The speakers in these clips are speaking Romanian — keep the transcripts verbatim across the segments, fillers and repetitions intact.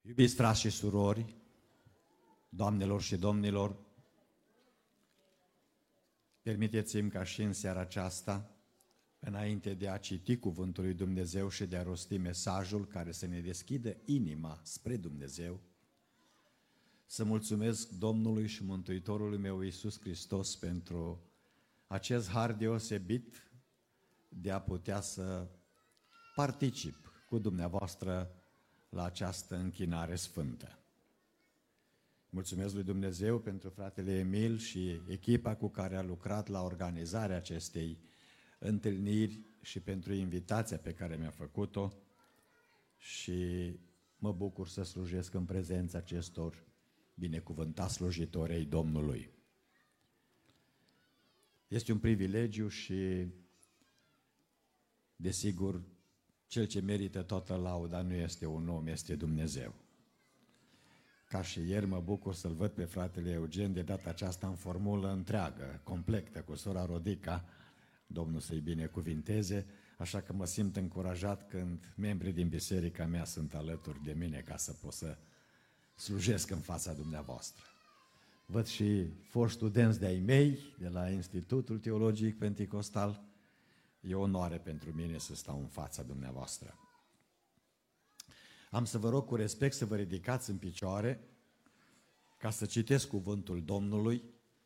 Iubiți frați și surori, doamnelor și domnilor, permiteți-mi ca și în seara aceasta, înainte de a citi Cuvântul lui Dumnezeu și de a rosti mesajul care să ne deschidă inima spre Dumnezeu, să mulțumesc Domnului și Mântuitorului meu Iisus Hristos pentru acest har deosebit de a putea să particip cu dumneavoastră la această închinare sfântă. Mulțumesc lui Dumnezeu pentru fratele Emil și echipa cu care a lucrat la organizarea acestei întâlniri și pentru invitația pe care mi-a făcut-o și mă bucur să slujesc în prezența acestor binecuvântați slujitori ai Domnului. Este un privilegiu și, desigur, cel ce merită toată lauda nu este un om, este Dumnezeu. Ca și ieri mă bucur să-l văd pe fratele Eugen de data aceasta în formulă întreagă, completă, cu sora Rodica, Domnul să-i binecuvinteze, așa că mă simt încurajat când membrii din biserica mea sunt alături de mine ca să pot să slujesc în fața dumneavoastră. Văd și foști studenți de-ai mei, de la Institutul Teologic Penticostal. E o onoare pentru mine să stau în fața dumneavoastră. Am să vă rog cu respect să vă ridicați în picioare ca să citesc cuvântul Domnului.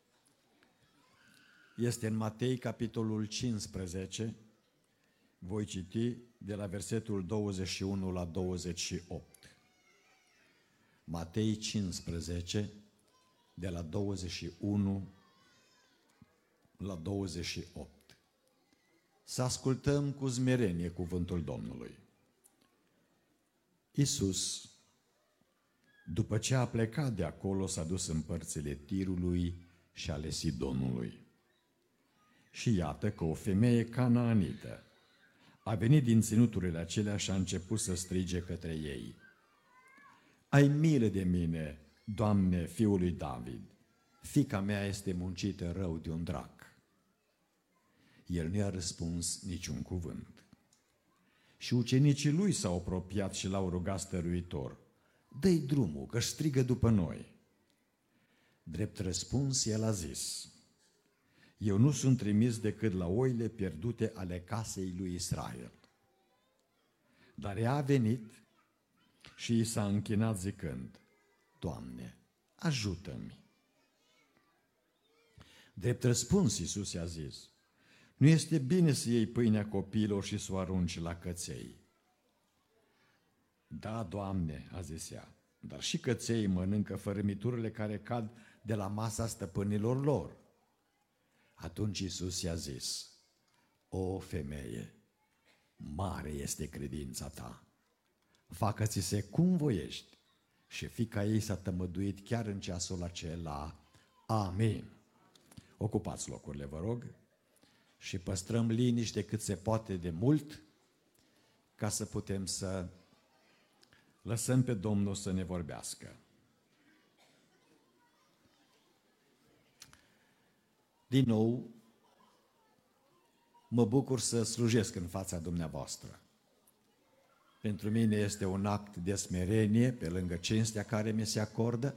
Este în Matei, capitolul cincisprezece. Voi citi de la versetul douăzeci și unu la douăzeci și opt. Matei cincisprezece, de la douăzeci și unu la douăzeci și opt. Să ascultăm cu smerenie cuvântul Domnului. Iisus, după ce a plecat de acolo, s-a dus în părțile Tirului și ale Sidonului. Și iată că o femeie canaanită a venit din ținuturile acelea și a început să strige către ei: Ai milă de mine, Doamne, fiul lui David, fiica mea este muncită rău de un drac. El nu i-a răspuns niciun cuvânt. Și ucenicii lui s-au apropiat și l-au rugat stăruitor: Dă-i drumul, că strigă după noi. Drept răspuns, el a zis: Eu nu sunt trimis decât la oile pierdute ale casei lui Israel. Dar ea a venit și i s-a închinat zicând: Doamne, ajută-mi. Drept răspuns, Iisus i-a zis: Nu este bine să iei pâinea copiilor și să o arunci la căței. Da, Doamne, a zis ea, dar și căței mănâncă fărâmiturile care cad de la masa stăpânilor lor. Atunci Iisus i-a zis: O femeie, mare este credința ta, facă-ți se cum voiești. Și fiica ei s-a tămăduit chiar în ceasul acela. Amin. Ocupați locurile, vă rog, și păstrăm liniște cât se poate de mult, ca să putem să lăsăm pe Domnul să ne vorbească. Din nou, mă bucur să slujesc în fața dumneavoastră. Pentru mine este un act de smerenie, pe lângă cinstea care mi se acordă,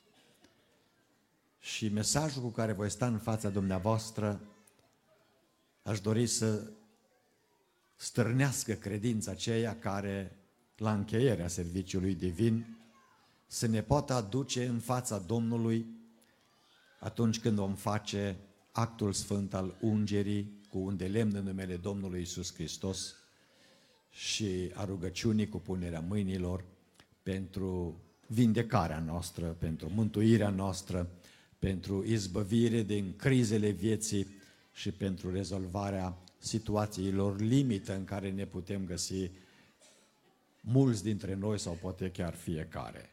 și mesajul cu care voi sta în fața dumneavoastră aș dori să stârnească credința aceea care, la încheierea serviciului divin, să ne poată aduce în fața Domnului atunci când vom face actul sfânt al ungerii cu un de lemn în numele Domnului Iisus Hristos și a rugăciunii cu punerea mâinilor pentru vindecarea noastră, pentru mântuirea noastră, pentru izbăvire din crizele vieții și pentru rezolvarea situațiilor limită în care ne putem găsi mulți dintre noi sau poate chiar fiecare.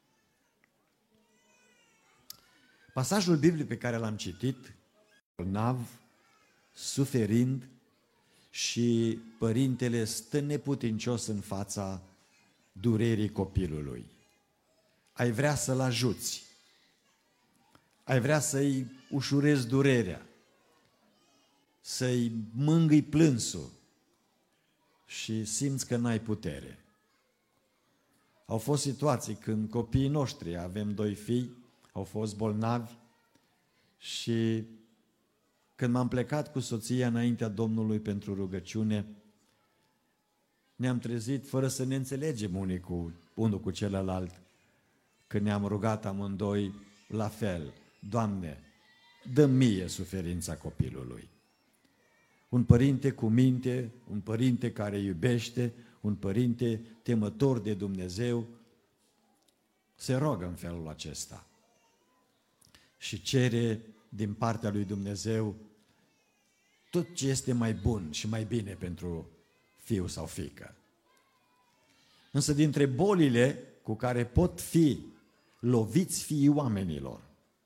Pasajul biblic pe care l-am citit, bolnav, suferind, și părintele stă neputincios în fața durerii copilului. Ai vrea să-l ajuți, ai vrea să-i ușurezi durerea, să-i mângâi plânsul și simți că n-ai putere. Au fost situații când copiii noștri, avem doi fii, au fost bolnavi și când m-am plecat cu soția înaintea Domnului pentru rugăciune, ne-am trezit fără să ne înțelegem unii cu, unul cu celălalt, când ne-am rugat amândoi la fel: Doamne, dă mie suferința copilului. Un părinte cu minte, un părinte care iubește, un părinte temător de Dumnezeu, se roagă în felul acesta și cere din partea lui Dumnezeu tot ce este mai bun și mai bine pentru fiu sau fiică. Însă dintre bolile cu care pot fi loviți fiii oamenilor,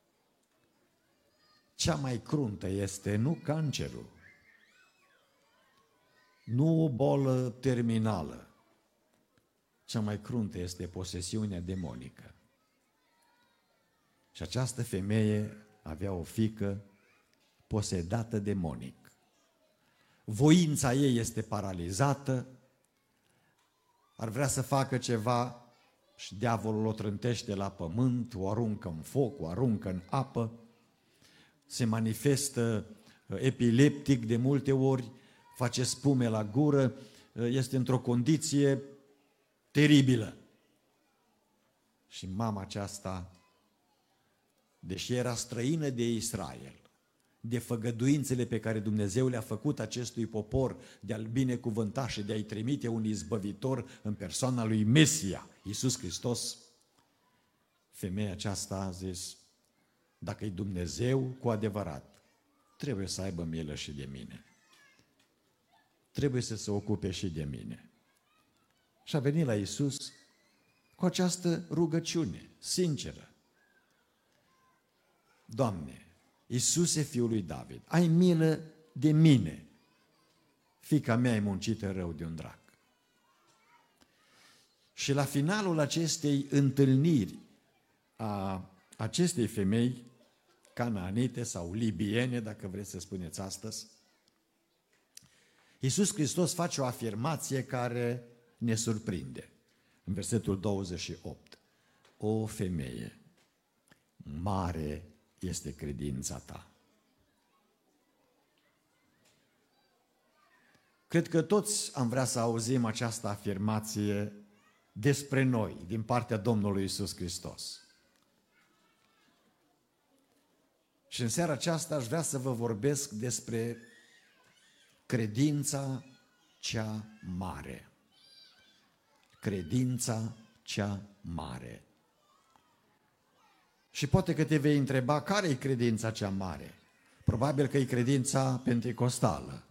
cea mai cruntă este nu cancerul, nu o bolă terminală, cea mai cruntă este posesiunea demonică. Și această femeie avea o fiică posedată demonic. Voința ei este paralizată, ar vrea să facă ceva și diavolul o trântește la pământ, o aruncă în foc, o aruncă în apă, se manifestă epileptic de multe ori, face spume la gură, este într-o condiție teribilă. Și mama aceasta, deși era străină de Israel, de făgăduințele pe care Dumnezeu le-a făcut acestui popor, de a-l binecuvânta și de a-i trimite un izbăvitor în persoana lui Mesia, Iisus Hristos, femeia aceasta a zis: dacă e Dumnezeu cu adevărat, trebuie să aibă milă și de mine. Trebuie să se ocupe și de mine. Și a venit la Iisus cu această rugăciune sinceră: Doamne, Iisuse, Fiul lui David, ai milă de mine, fiica mea e muncită rău de un drac. Și la finalul acestei întâlniri a acestei femei canaanite sau libiene, dacă vreți să spuneți astăzi, Iisus Hristos face o afirmație care ne surprinde. În versetul douăzeci și opt: o femeie, mare este credința ta. Cred că toți am vrea să auzim această afirmație despre noi, din partea Domnului Iisus Hristos. Și în seara aceasta aș vrea să vă vorbesc despre credința cea mare. Credința cea mare. Și poate că te vei întreba, care e credința cea mare? Probabil că e credința pentekostală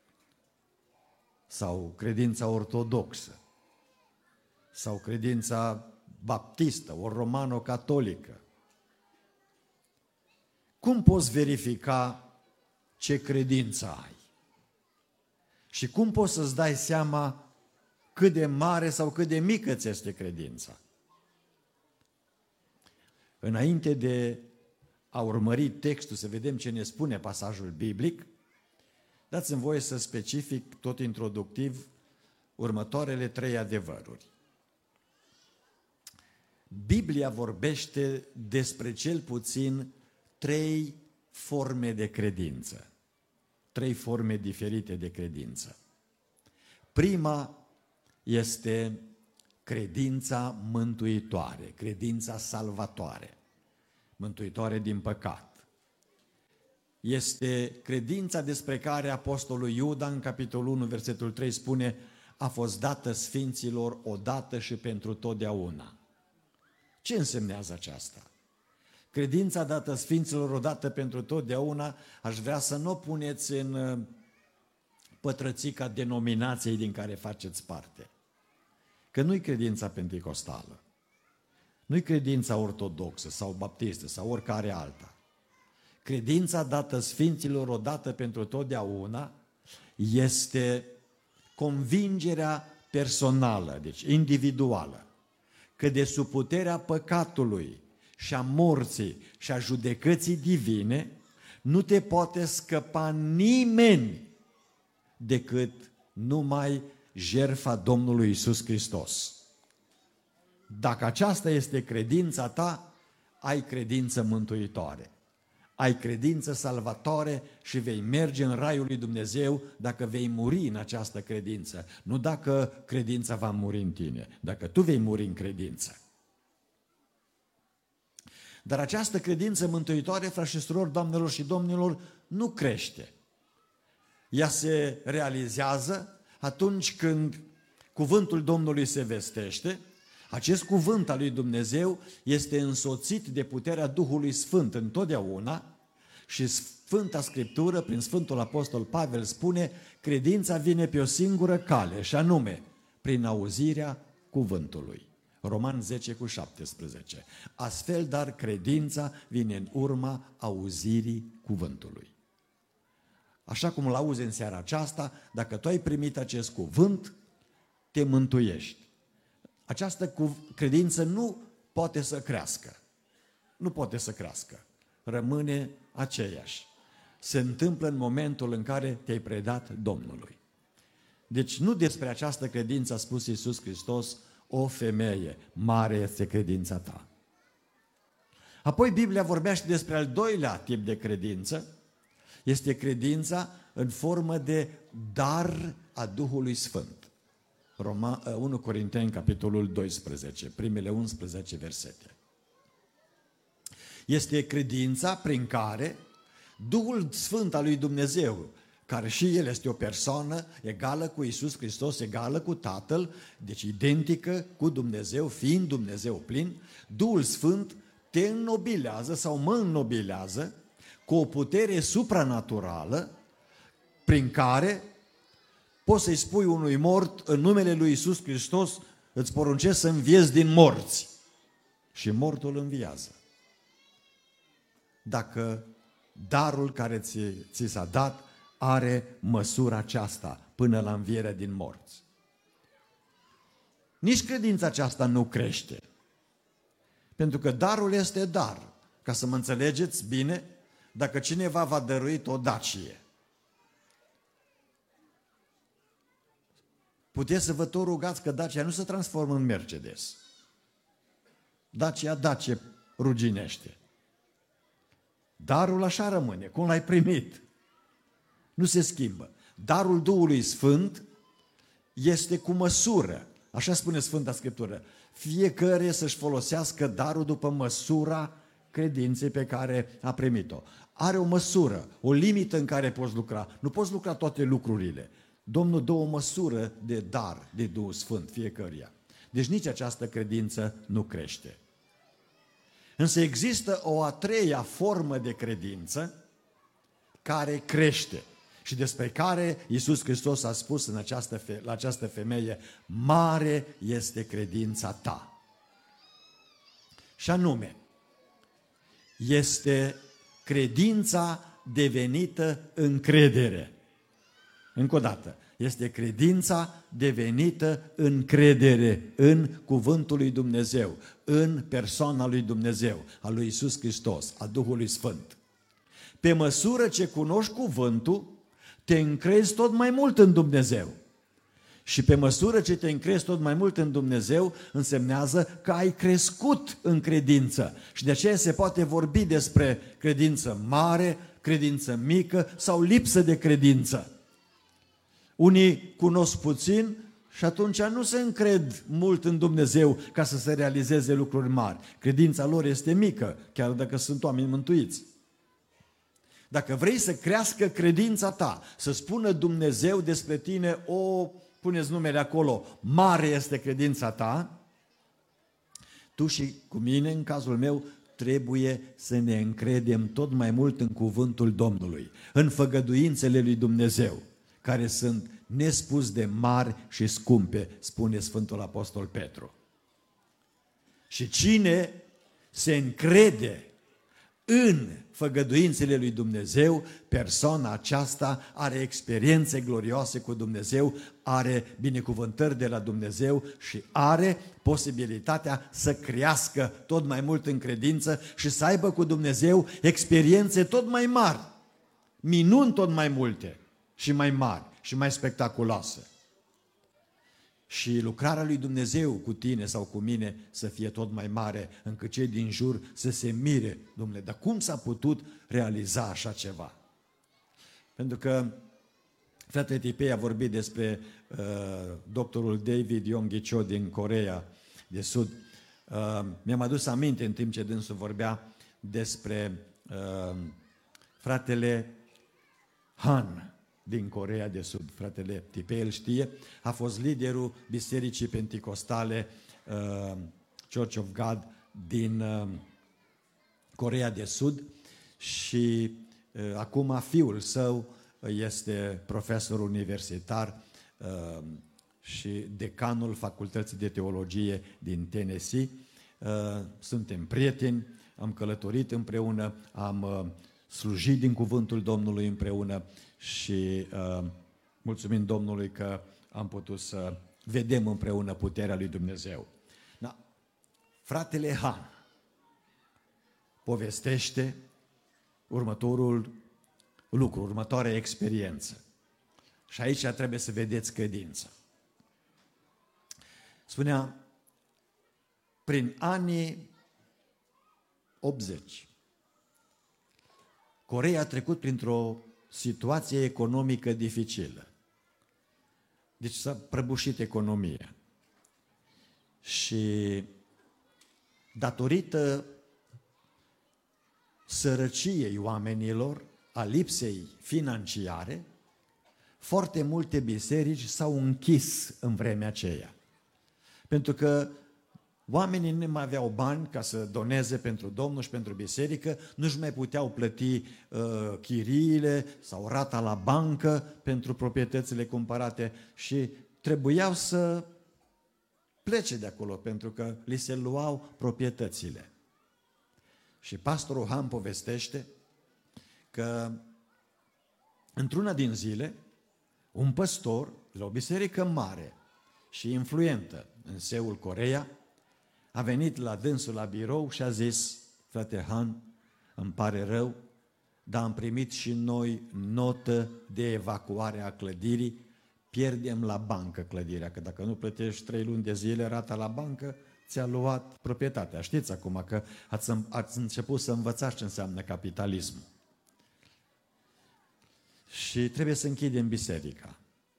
sau credința ortodoxă sau credința baptistă, ori romano-catolică. Cum poți verifica ce credință ai? Și cum poți să-ți dai seama cât de mare sau cât de mică ți este credința? Înainte de a urmări textul, să vedem ce ne spune pasajul biblic, dați-mi voie să specific tot introductiv următoarele trei adevăruri. Biblia vorbește despre cel puțin trei forme de credință, trei forme diferite de credință. Prima este credința mântuitoare, credința salvatoare, mântuitoare din păcat. Este credința despre care apostolul Iuda în capitolul unu, versetul trei spune: a fost dată sfinților odată și pentru totdeauna. Ce însemnează aceasta? Credința dată sfinților odată pentru totdeauna, aș vrea să nu o puneți în pătrățica denominației din care faceți parte. Că nu-i credința pentekostală, nu-i credința ortodoxă sau baptistă sau oricare alta. Credința dată sfinților odată pentru totdeauna este convingerea personală, deci individuală, că de sub puterea păcatului și a morții și a judecății divine nu te poate scăpa nimeni decât numai jertfa Domnului Iisus Hristos. Dacă aceasta este credința ta, ai credință mântuitoare. Ai credință salvatoare și vei merge în raiul lui Dumnezeu dacă vei muri în această credință. Nu dacă credința va muri în tine, dacă tu vei muri în credință. Dar această credință mântuitoare, frați și surori, doamnelor și domnilor, nu crește. Ea se realizează atunci când cuvântul Domnului se vestește. Acest cuvânt al lui Dumnezeu este însoțit de puterea Duhului Sfânt întotdeauna și Sfânta Scriptură, prin Sfântul Apostol Pavel, spune: credința vine pe o singură cale, și anume prin auzirea cuvântului. Roman zece cu șaptesprezece. Astfel, dar, credința vine în urma auzirii cuvântului. Așa cum l-auzi în seara aceasta, dacă tu ai primit acest cuvânt, te mântuiești. Această credință nu poate să crească. Nu poate să crească. Rămâne aceeași. Se întâmplă în momentul în care te-ai predat Domnului. Deci nu despre această credință a spus Iisus Hristos: o femeie, mare este credința ta. Apoi Biblia vorbește despre al doilea tip de credință. Este credința în formă de dar a Duhului Sfânt. Roma, unu Corinteni, capitolul doisprezece, primele unsprezece versete. Este credința prin care Duhul Sfânt al lui Dumnezeu, care și El este o persoană egală cu Iisus Hristos, egală cu Tatăl, deci identică cu Dumnezeu, fiind Dumnezeu plin, Duhul Sfânt te înnobilează sau mă înnobilează cu o putere supranaturală prin care poți să-i spui unui mort: în numele lui Iisus Hristos îți poruncesc să înviezi din morți. Și mortul înviază. Dacă darul care ți, ți s-a dat are măsura aceasta până la învierea din morți. Nici credința aceasta nu crește. Pentru că darul este dar. Ca să mă înțelegeți bine, dacă cineva v-a dăruit o Dacie, puteți să vă tot rugați că Dacia nu se transformă în Mercedes. Dacia, Dacia ruginește. Darul așa rămâne, cum l-ai primit. Nu se schimbă. Darul Duhului Sfânt este cu măsură. Așa spune Sfânta Scriptură. Fiecare să-și folosească darul după măsura credinței pe care a primit-o. Are o măsură, o limită în care poți lucra. Nu poți lucra toate lucrurile. Domnul dă o măsură de dar de Duhul Sfânt fiecăruia. Deci nici această credință nu crește. Însă există o a treia formă de credință care crește și despre care Iisus Hristos a spus în această, la această femeie: mare este credința ta. Și anume, este credința devenită încredere. Încă o dată, este credința devenită încredere în cuvântul lui Dumnezeu, în persoana lui Dumnezeu, a lui Iisus Hristos, a Duhului Sfânt. Pe măsură ce cunoști cuvântul, te încrezi tot mai mult în Dumnezeu. Și pe măsură ce te încrezi tot mai mult în Dumnezeu, însemnează că ai crescut în credință. Și de aceea se poate vorbi despre credință mare, credință mică sau lipsă de credință. Unii cunosc puțin și atunci nu se încred mult în Dumnezeu ca să se realizeze lucruri mari. Credința lor este mică, chiar dacă sunt oameni mântuiți. Dacă vrei să crească credința ta, să spună Dumnezeu despre tine: o, puneți numele acolo, mare este credința ta, tu și cu mine, în cazul meu, trebuie să ne încredem tot mai mult în cuvântul Domnului, în făgăduințele lui Dumnezeu, care sunt nespus de mari și scumpe, spune Sfântul Apostol Petru. Și cine se încrede în făgăduințele lui Dumnezeu, persoana aceasta are experiențe glorioase cu Dumnezeu, are binecuvântări de la Dumnezeu și are posibilitatea să crească tot mai mult în credință și să aibă cu Dumnezeu experiențe tot mai mari, minuni tot mai multe și mai mari și mai spectaculoase. și lucrarea lui Dumnezeu cu tine sau cu mine să fie tot mai mare, încât cei din jur să se mire, Domnule, dar cum s-a putut realiza așa ceva? Pentru că fratele Tipei a vorbit despre uh, doctorul David Yonggi Cho din Coreea de Sud. Uh, mi-am adus aminte în timp ce dânsul vorbea despre uh, fratele Han din Coreea de Sud. Fratele Tipei îl știe, a fost liderul Bisericii Penticostale uh, Church of God din uh, Coreea de Sud și uh, acum fiul său este profesor universitar uh, și decanul Facultății de Teologie din Tennessee. Uh, suntem prieteni, am călătorit împreună, am uh, slujit din cuvântul Domnului împreună și uh, mulțumim Domnului că am putut să vedem împreună puterea lui Dumnezeu. Da. Fratele Han povestește următorul lucru, următoarea experiență. Și aici trebuie să vedeți credința. Spunea, prin anii optzeci, Coreea a trecut printr-o situație economică dificilă. Deci s-a prăbușit economia. Și datorită sărăciei oamenilor, a lipsei financiare, foarte multe biserici s-au închis în vremea aceea. Pentru că oamenii nu mai aveau bani ca să doneze pentru Domnul și pentru biserică, nu-și mai puteau plăti uh, chiriile sau rata la bancă pentru proprietățile cumpărate și trebuiau să plece de acolo pentru că li se luau proprietățile. Și pastorul Han povestește că într-una din zile, un păstor la o biserică mare și influentă în Seul, Coreea, a venit la dânsul la birou și a zis, frate Han, îmi pare rău, dar am primit și noi notă de evacuare a clădirii, pierdem la bancă clădirea, că dacă nu plătești trei luni de zile rata la bancă, ți-a luat proprietatea. Știți acum că ați, ați început să învățați ce înseamnă capitalismul. Și trebuie să închidem biserica.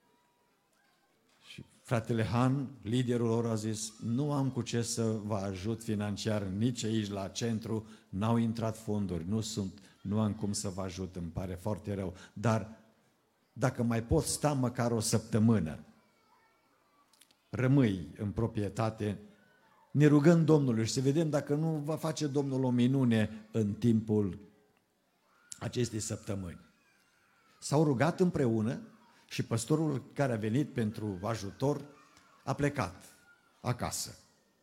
Și fratele Han, liderul lor, a zis, nu am cu ce să vă ajut financiar nici aici la centru, n-au intrat fonduri, nu sunt, nu am cum să vă ajut, îmi pare foarte rău, dar dacă mai pot sta măcar o săptămână, rămâi în proprietate, ne rugăm Domnului și să vedem dacă nu va face Domnul o minune în timpul acestei săptămâni. S-au rugat împreună și păstorul care a venit pentru ajutor a plecat acasă.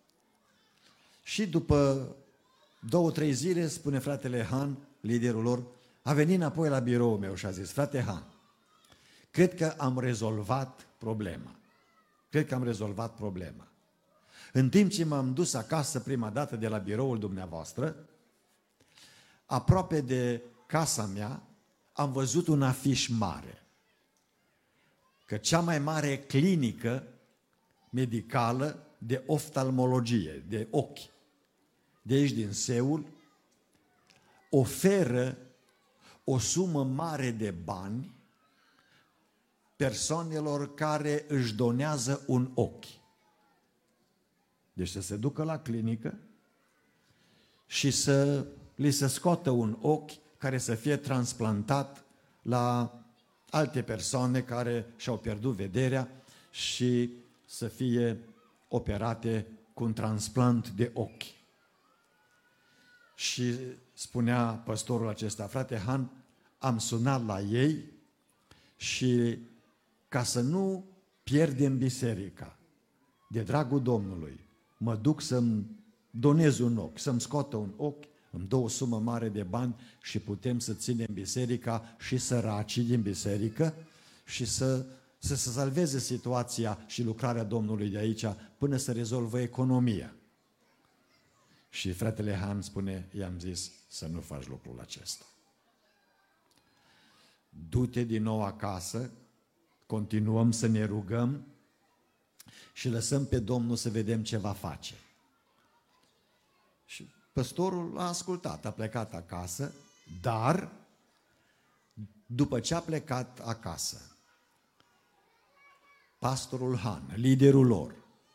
Și după două, trei zile, spune fratele Han, liderul lor, a venit înapoi la biroul meu și a zis, frate Han, cred că am rezolvat problema. Cred că am rezolvat problema. În timp ce m-am dus acasă prima dată de la biroul dumneavoastră, aproape de casa mea, am văzut un afiș mare, că cea mai mare clinică medicală de oftalmologie, de ochi, de aici din Seul, oferă o sumă mare de bani persoanelor care își donează un ochi. Deci să se ducă la clinică și să li se scoată un ochi care să fie transplantat la alte persoane care și-au pierdut vederea și să fie operate cu un transplant de ochi. Și spunea păstorul acesta, frate Han, am sunat la ei și ca să nu pierdem biserica, de dragul Domnului, mă duc să-mi donez un ochi, să-mi scoată un ochi, îmi dă o sumă mare de bani și putem să ținem biserica și săracii din biserică și să, să se salveze situația și lucrarea Domnului de aici până să rezolvă economia. Și fratele Han spune, i-am zis să nu faci lucrul acesta. Du-te din nou acasă, continuăm să ne rugăm și lăsăm pe Domnul să vedem ce va face. Și păstorul a ascultat, a plecat acasă, dar după ce a plecat acasă, pastorul Han, liderul lor,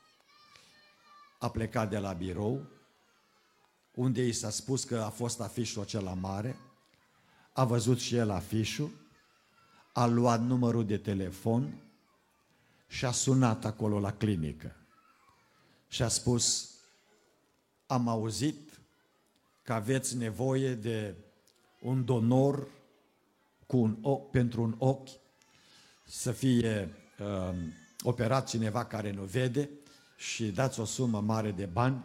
a plecat de la birou, unde i s-a spus că a fost afișul acela mare, a văzut și el afișul, a luat numărul de telefon și a sunat acolo la clinică și a spus: am auzit că aveți nevoie de un donor cu un ochi, pentru un ochi, să fie uh, operat cineva care nu vede și dați o sumă mare de bani.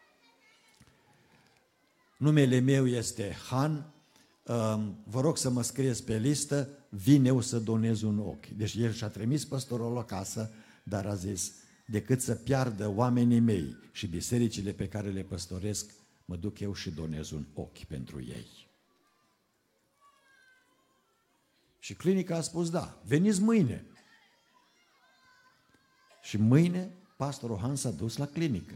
Numele meu este Han, uh, vă rog să mă scrieți pe listă, vin eu să donez un ochi. Deci el și-a trimis păstorul acasă, dar a zis: decât să piardă oamenii mei și bisericile pe care le păstoresc, mă duc eu și donez un ochi pentru ei. Și clinica a spus: da, veniți mâine. Și mâine pastorul Han s-a dus la clinică.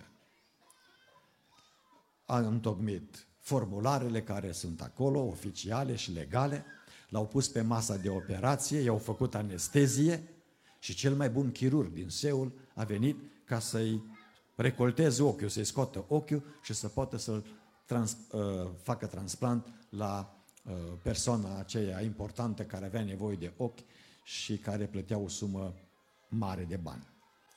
A întocmit formularele care sunt acolo, oficiale și legale, l-au pus pe masa de operație, i-au făcut anestezie și cel mai bun chirurg din Seul a venit ca să-i recolteze ochiul, să-i scoată ochiul și să poată să-l trans, uh, facă transplant la uh, persoana aceea importantă care avea nevoie de ochi și care plătea o sumă mare de bani.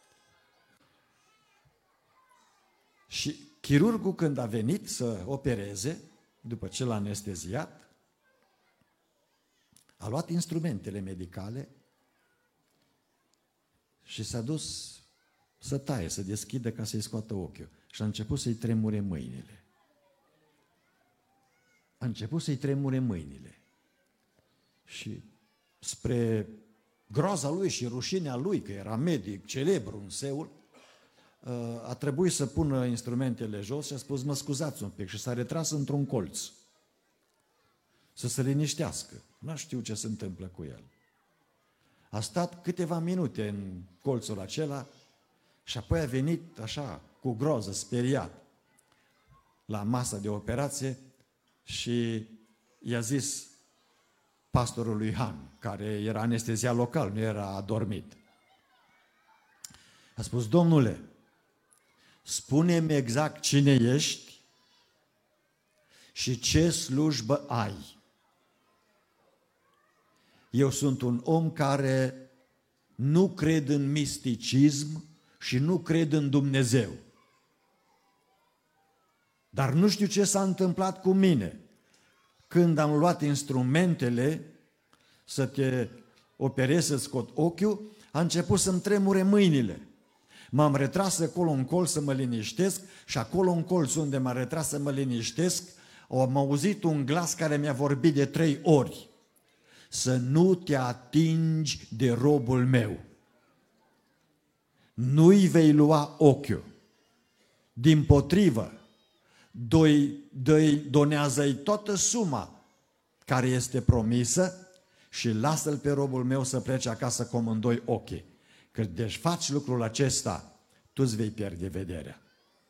Și chirurgul, când a venit să opereze, după ce l-a anesteziat, a luat instrumentele medicale și s-a dus să taie, să deschidă ca să-i scoată ochiul. Și a început să-i tremure mâinile. A început să-i tremure mâinile. Și spre groaza lui și rușinea lui, că era medic celebru în Seul, a trebuit să pună instrumentele jos și a spus: mă scuzați un pic, și s-a retras într-un colț să se liniștească. Nu știu ce se întâmplă cu el. A stat câteva minute în colțul acela și apoi a venit așa, cu groză, speriat, la masa de operație și i-a zis pastorului Han, care era anesteziat local, nu era adormit. A spus: domnule, spune-mi exact cine ești și ce slujbă ai. Eu sunt un om care nu cred în misticism și nu cred în Dumnezeu. Dar nu știu ce s-a întâmplat cu mine. Când am luat instrumentele să te operez, să scot ochiul, a început să-mi tremure mâinile. M-am retras acolo în colț să mă liniștesc și acolo în colț unde m-am retras să mă liniștesc, am auzit un glas care mi-a vorbit de trei ori: să nu te atingi de robul meu. Nu-i vei lua ochiul. Dimpotrivă, dă-i, donează-i toată suma care este promisă și lasă-l pe robul meu să plece acasă cu amândoi ochii. Că deci faci lucrul acesta, tu îți vei pierde vederea.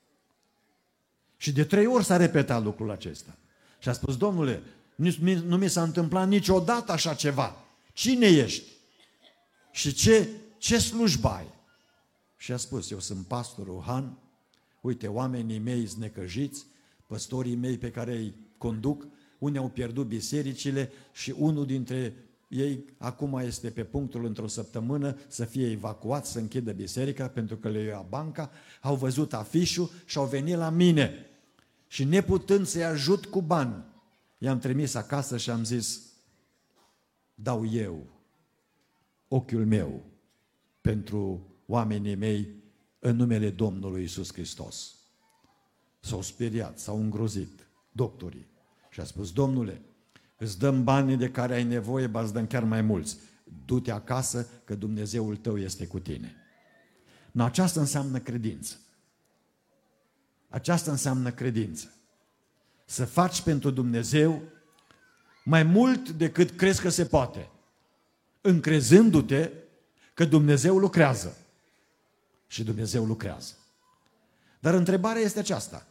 Și de trei ori s-a repetat lucrul acesta. Și a spus: domnule, nu mi s-a întâmplat niciodată așa ceva. Cine ești? Și ce, ce slujbă ai? Și a spus: eu sunt pastorul Han, uite, oamenii mei sunt necăjiți, păstorii mei pe care îi conduc, unii au pierdut bisericile și unul dintre ei acum este pe punctul într-o săptămână să fie evacuat, să închidă biserica pentru că le ia banca, au văzut afișul și au venit la mine. Și neputând să-i ajut cu bani, i-am trimis acasă și am zis: dau eu ochiul meu pentru oamenii mei în numele Domnului Iisus Hristos. S-au speriat, s-au îngrozit doctorii și a spus: domnule, îți dăm banii de care ai nevoie, ba îți dăm chiar mai mulți. Du-te acasă că Dumnezeul tău este cu tine. No, aceasta înseamnă credință. Aceasta înseamnă credință. Să faci pentru Dumnezeu mai mult decât crezi că se poate, încrezându-te că Dumnezeu lucrează. Și Dumnezeu lucrează. Dar întrebarea este aceasta.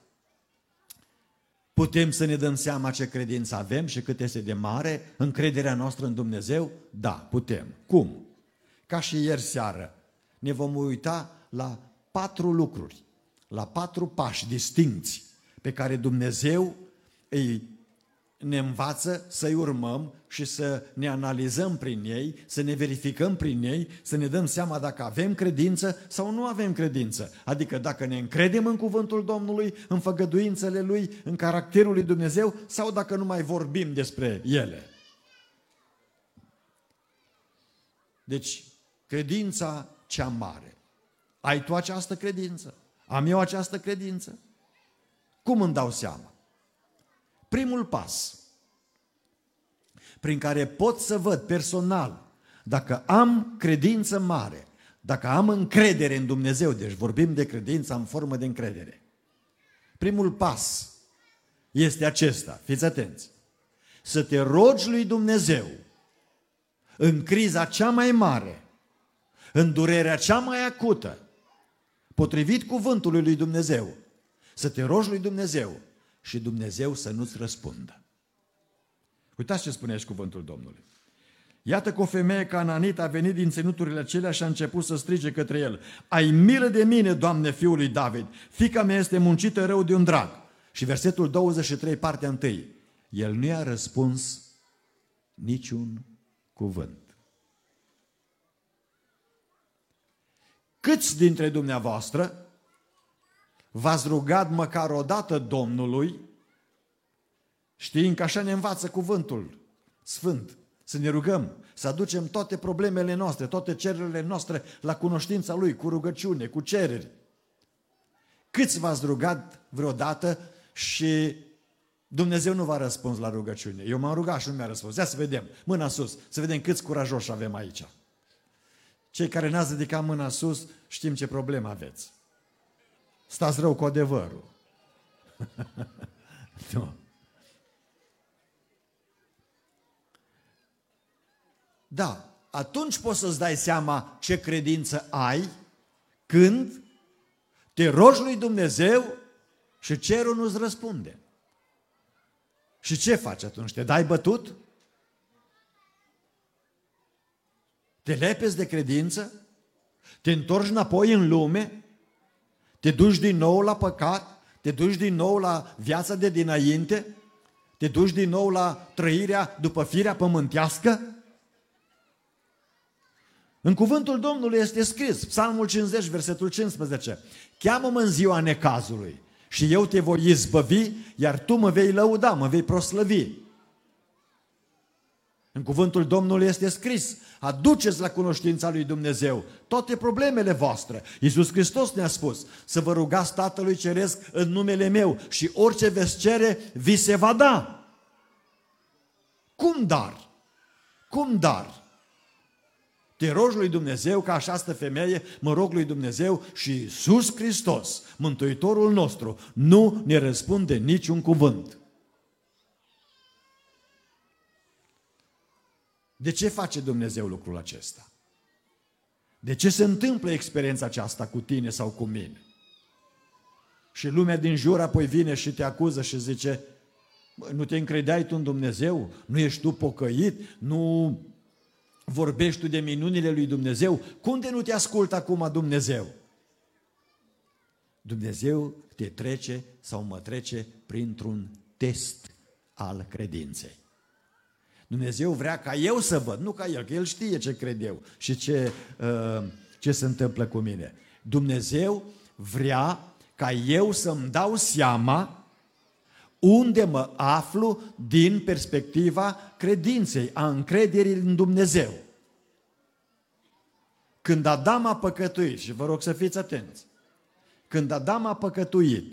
Putem să ne dăm seama ce credință avem și cât este de mare încrederea noastră în Dumnezeu? Da, putem. Cum? Ca și ieri seară, ne vom uita la patru lucruri, la patru pași distincți pe care Dumnezeu îi ne învață să-i urmăm și să ne analizăm prin ei, să ne verificăm prin ei, să ne dăm seama dacă avem credință sau nu avem credință. Adică dacă ne încredem în cuvântul Domnului, în făgăduințele Lui, în caracterul lui Dumnezeu sau dacă nu mai vorbim despre ele. Deci, credința cea mare. Ai tu această credință? Am eu această credință? Cum îmi dau seama? Primul pas prin care pot să văd personal dacă am credință mare, dacă am încredere în Dumnezeu, deci vorbim de credință în formă de încredere. Primul pas este acesta, fiți atenți, să te rogi lui Dumnezeu în criza cea mai mare, în durerea cea mai acută, potrivit cuvântului lui Dumnezeu, să te rogi lui Dumnezeu și Dumnezeu să nu-ți răspundă. Uitați ce spune aici cuvântul Domnului. Iată că o femeie cananită a venit din ținuturile acelea și a început să strige către el: ai milă de mine, Doamne, fiul lui David, fiica mea este muncită rău de un drag. Și versetul douăzeci și trei, partea întâi. El nu i-a răspuns niciun cuvânt. Câți dintre dumneavoastră v-ați rugat măcar o dată Domnului, știind că așa ne învață cuvântul Sfânt, să ne rugăm, să aducem toate problemele noastre, toate cererile noastre la cunoștința Lui, cu rugăciune, cu cereri. Câți v-ați rugat vreodată și Dumnezeu nu v-a răspuns la rugăciune? Eu m-am rugat și nu mi-a răspuns. Ia să vedem, mâna sus, să vedem câți curajoși avem aici. Cei care n-ați ridicat mâna sus, știm ce problemă aveți. Stați rău cu adevărul. Nu. Da, atunci poți să-ți dai seama ce credință ai când te rogi lui Dumnezeu și cerul nu-ți răspunde. Și ce faci atunci? Te dai bătut? Te lepezi de credință? Te întorci înapoi în lume? Te duci din nou la păcat? Te duci din nou la viața de dinainte? Te duci din nou la trăirea după firea pământească? În cuvântul Domnului este scris, Psalmul cincizeci, versetul cincisprezece, cheamă-mă în ziua necazului și eu te voi izbăvi, iar tu mă vei lăuda, mă vei proslăvi. În cuvântul Domnului este scris, aduceți la cunoștința lui Dumnezeu toate problemele voastre. Iisus Hristos ne-a spus să vă rugați Tatălui Ceresc în numele meu și orice veți cere, vi se va da. Cum dar? Cum dar? Te rogi lui Dumnezeu, ca această femeie, mă rog lui Dumnezeu și Iisus Hristos, Mântuitorul nostru, nu ne răspunde niciun cuvânt. De ce face Dumnezeu lucrul acesta? De ce se întâmplă experiența aceasta cu tine sau cu mine? Și lumea din jur apoi vine și te acuză și zice, nu te încredeai tu în Dumnezeu? Nu ești tu pocăit? Nu vorbești tu de minunile lui Dumnezeu? Cum de nu te ascultă acum Dumnezeu? Dumnezeu te trece sau mă trece printr-un test al credinței. Dumnezeu vrea ca eu să văd, nu ca El, că El știe ce cred eu și ce, uh, ce se întâmplă cu mine. Dumnezeu vrea ca eu să-mi dau seama unde mă aflu din perspectiva credinței, a încrederii în Dumnezeu. Când Adam a păcătuit, și vă rog să fiți atenți, când Adam a păcătuit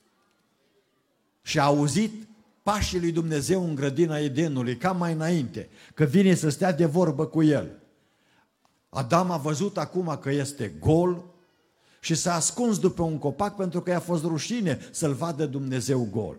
și a auzit pașii lui Dumnezeu în grădina Edenului, ca mai înainte, că vine să stea de vorbă cu el, Adam a văzut acum că este gol și s-a ascuns după un copac pentru că i-a fost rușine să-l vadă Dumnezeu gol.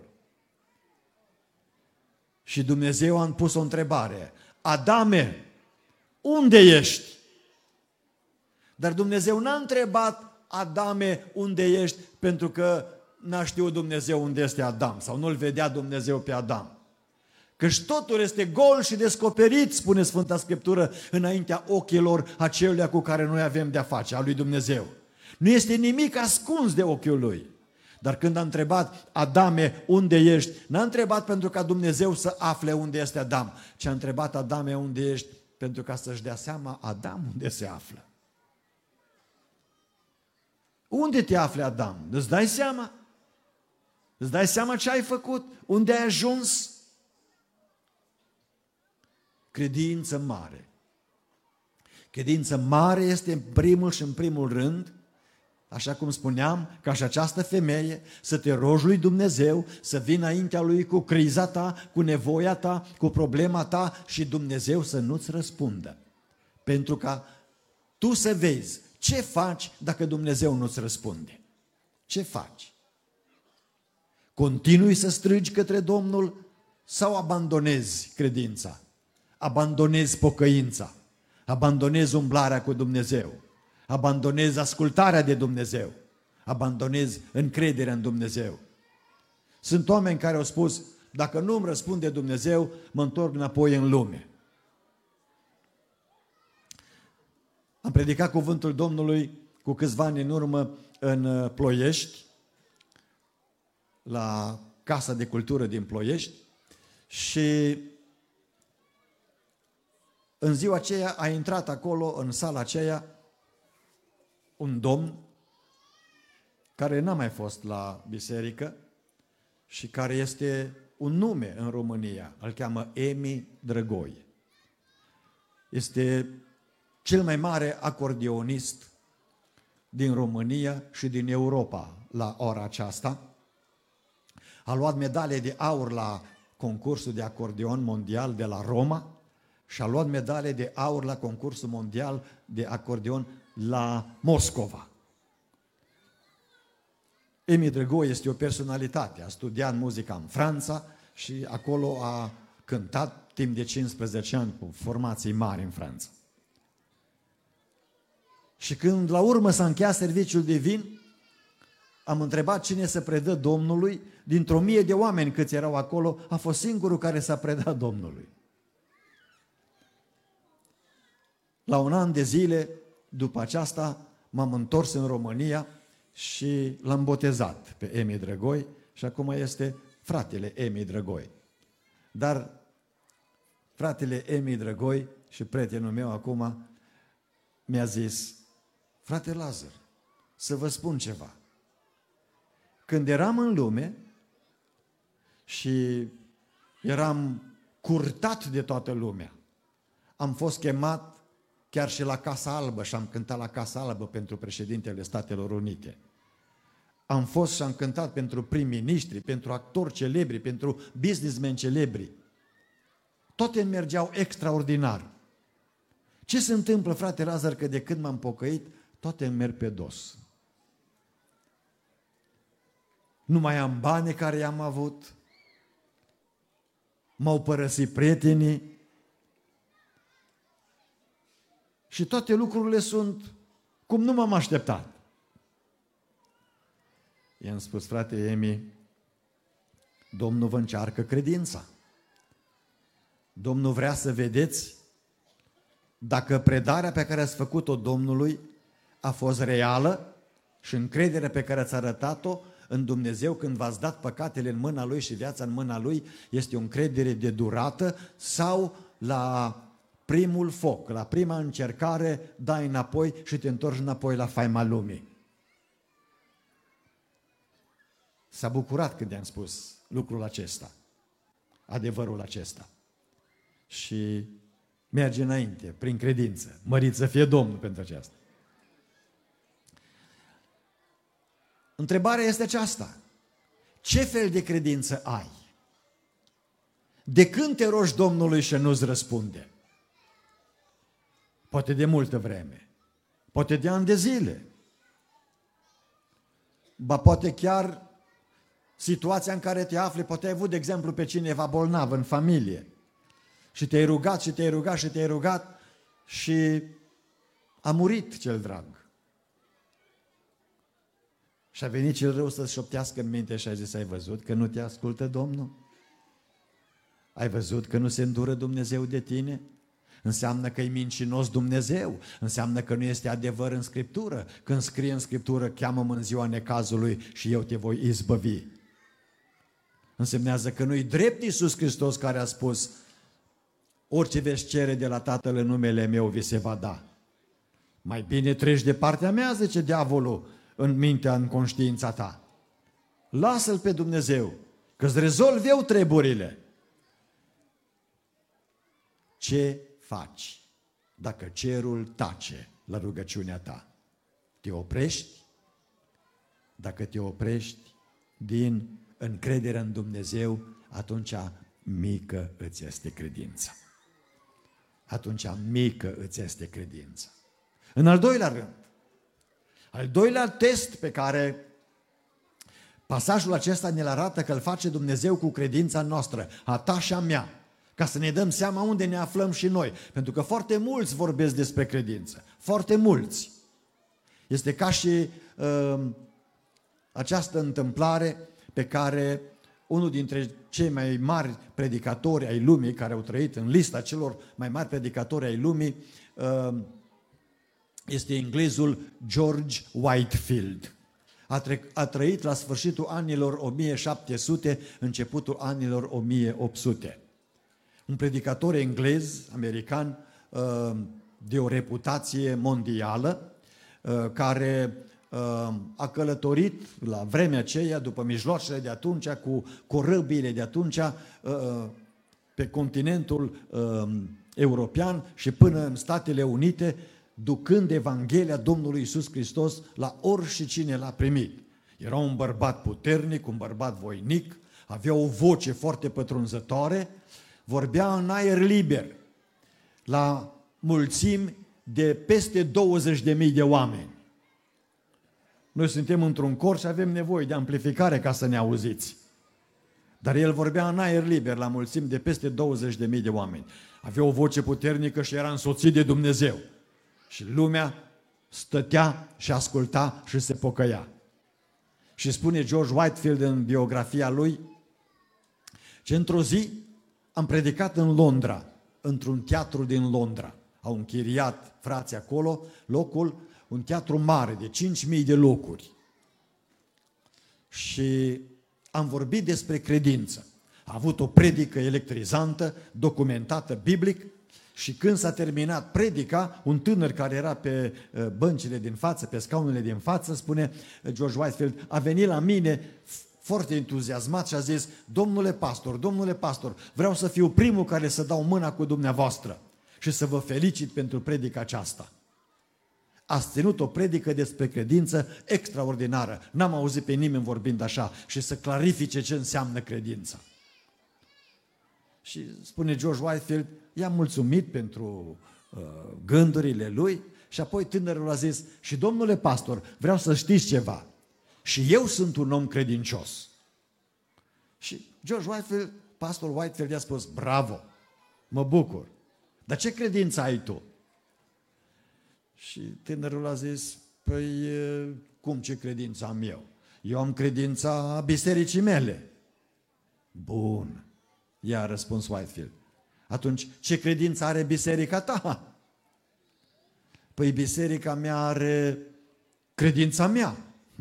Și Dumnezeu a pus o întrebare, Adame, unde ești? Dar Dumnezeu n-a întrebat Adame, unde ești? Pentru că n-a știut Dumnezeu unde este Adam sau nu-l vedea Dumnezeu pe Adam. Căci totul este gol și descoperit, spune Sfânta Scriptură, înaintea ochilor aceluia cu care noi avem de-a face, a lui Dumnezeu. Nu este nimic ascuns de ochiul lui. Dar când a întrebat Adame, unde ești? N-a întrebat pentru ca Dumnezeu să afle unde este Adam, ci a întrebat Adame, unde ești? Pentru ca să-și dea seama Adam unde se află. Unde te afli, Adam? Îți dai seama? Îți dai seama ce ai făcut? Unde ai ajuns? Credință mare. Credință mare este în primul și în primul rând, așa cum spuneam, ca și această femeie, să te rogi lui Dumnezeu, să vii înaintea lui cu criza ta, cu nevoia ta, cu problema ta și Dumnezeu să nu-ți răspundă. Pentru ca tu să vezi ce faci dacă Dumnezeu nu-ți răspunde. Ce faci? Continui să strigi către Domnul sau abandonezi credința? Abandonezi pocăința? Abandonezi umblarea cu Dumnezeu? Abandonezi ascultarea de Dumnezeu? Abandonezi încrederea în Dumnezeu? Sunt oameni care au spus, dacă nu îmi răspunde Dumnezeu, mă întorc înapoi în lume. Am predicat cuvântul Domnului cu câțiva ani în urmă în Ploiești, la Casa de Cultură din Ploiești, și în ziua aceea a intrat acolo, în sala aceea, un domn care n-a mai fost la biserică și care este un nume în România, îl cheamă Emi Drăgoi. Este cel mai mare acordeonist din România și din Europa la ora aceasta. A luat medalie de aur la concursul de acordeon mondial de la Roma și a luat medalie de aur la concursul mondial de acordeon la Moscova. Emi Drăgoi este o personalitate, a studiat muzica în Franța și acolo a cântat timp de cincisprezece ani cu formații mari în Franța. Și când la urmă s-a încheiat serviciul divin, am întrebat cine se predă Domnului. Dintr-o mie de oameni câți erau acolo, a fost singurul care s-a predat Domnului. La un an de zile, după aceasta, m-am întors în România și l-am botezat pe Emi Drăgoi și acum este fratele Emi Drăgoi. Dar fratele Emi Drăgoi și prietenul meu acum mi-a zis, frate Lazar, să vă spun ceva. Când eram în lume și eram curtat de toată lumea, am fost chemat chiar și la Casa Albă și am cântat la Casa Albă pentru președintele Statelor Unite. Am fost și am cântat pentru prim-ministri, pentru actori celebri, pentru businessmen celebri. Toate mergeau extraordinar. Ce se întâmplă, frate Lazar, că de când m-am pocăit, toate îmi merg pe dos. Nu mai am bani care i-am avut, m-au părăsit prietenii și toate lucrurile sunt cum nu m-am așteptat. I-am spus, frate Emi, Domnul vă încearcă credința. Domnul vrea să vedeți dacă predarea pe care ați făcut-o Domnului a fost reală și încrederea pe care ați arătat-o în Dumnezeu când v-ați dat păcatele în mâna Lui și viața în mâna Lui este o încredere de durată sau la primul foc, la prima încercare dai înapoi și te întorci înapoi la faima lumii. S-a bucurat când i-am spus lucrul acesta, adevărul acesta. Și merge înainte, prin credință. Mărit să fie Domnul pentru aceasta. Întrebarea este aceasta. Ce fel de credință ai? De când te rogi Domnului și nu-ți răspunde? Poate de multă vreme. Poate de ani de zile. Ba poate chiar situația în care te afli, poate ai avut, de exemplu, pe cineva bolnav în familie și te-ai rugat și te-ai rugat și te-ai rugat și a murit cel drag. Și a venit cel rău să-ți șoptească în minte și a zis, ai văzut că nu te ascultă Domnul? Ai văzut că nu se îndură Dumnezeu de tine? Înseamnă că e mincinos Dumnezeu, înseamnă că nu este adevăr în Scriptură. Când scrie în Scriptură, cheamă-mă în ziua necazului și eu te voi izbăvi. Însemnează că nu-i drept Iisus Hristos care a spus, orice veți cere de la Tatăl în numele meu vi se va da. Mai bine treci de partea mea, zice diavolul, în mintea, în conștiința ta. Lasă-L pe Dumnezeu, că-ți rezolv eu treburile. Ce faci dacă cerul tace la rugăciunea ta? Te oprești? Dacă te oprești din încrederea în Dumnezeu, atunci mică îți este credința. Atunci mică îți este credința. În al doilea rând, al doilea test pe care pasajul acesta ne-l arată că îl face Dumnezeu cu credința noastră, a ta și a mea, ca să ne dăm seama unde ne aflăm și noi. Pentru că foarte mulți vorbesc despre credință. Foarte mulți. Este ca și uh, această întâmplare pe care unul dintre cei mai mari predicatori ai lumii, care au trăit în lista celor mai mari predicatori ai lumii, uh, este englezul George Whitefield. A, tre- a trăit la sfârșitul anilor o mie șapte sute, începutul anilor o mie opt sute. Un predicator englez, american, de o reputație mondială, care a călătorit la vremea aceea, după mijloacele de atunci, cu corăbiile de atunci, pe continentul european și până în Statele Unite, ducând Evanghelia Domnului Iisus Hristos la oricine l-a primit. Era un bărbat puternic, un bărbat voinic, avea o voce foarte pătrunzătoare, vorbea în aer liber, la mulțimi de peste douăzeci de mii de oameni. Noi suntem într-un cor și avem nevoie de amplificare ca să ne auziți. Dar el vorbea în aer liber, la mulțimi de peste douăzeci de mii de oameni. Avea o voce puternică și era însoțit de Dumnezeu. Și lumea stătea și asculta și se pocăia. Și spune George Whitefield în biografia lui că într-o zi am predicat în Londra, într-un teatru din Londra. Au închiriat frații acolo locul, un teatru mare de cinci mii de locuri. Și am vorbit despre credință. A avut o predică electrizantă, documentată biblic, și când s-a terminat predica, un tânăr care era pe băncile din față, pe scaunele din față, spune George Whitefield, a venit la mine foarte entuziasmat și a zis, domnule pastor, domnule pastor, vreau să fiu primul care să dau mâna cu dumneavoastră și să vă felicit pentru predica aceasta. Ați ținut o predică despre credință extraordinară. N-am auzit pe nimeni vorbind așa și să clarifice ce înseamnă credința. Și spune George Whitefield, i-am mulțumit pentru uh, gândurile lui și apoi tânărul a zis, și domnule pastor, vreau să știți ceva. Și eu sunt un om credincios. Și George Whitefield, pastor Whitefield i-a spus, bravo, mă bucur. Dar ce credință ai tu? Și tânărul a zis, păi cum ce credință am eu? Eu am credința bisericii mele. Bun, i-a răspuns Whitefield. Atunci, ce credință are biserica ta? Păi biserica mea are credința mea.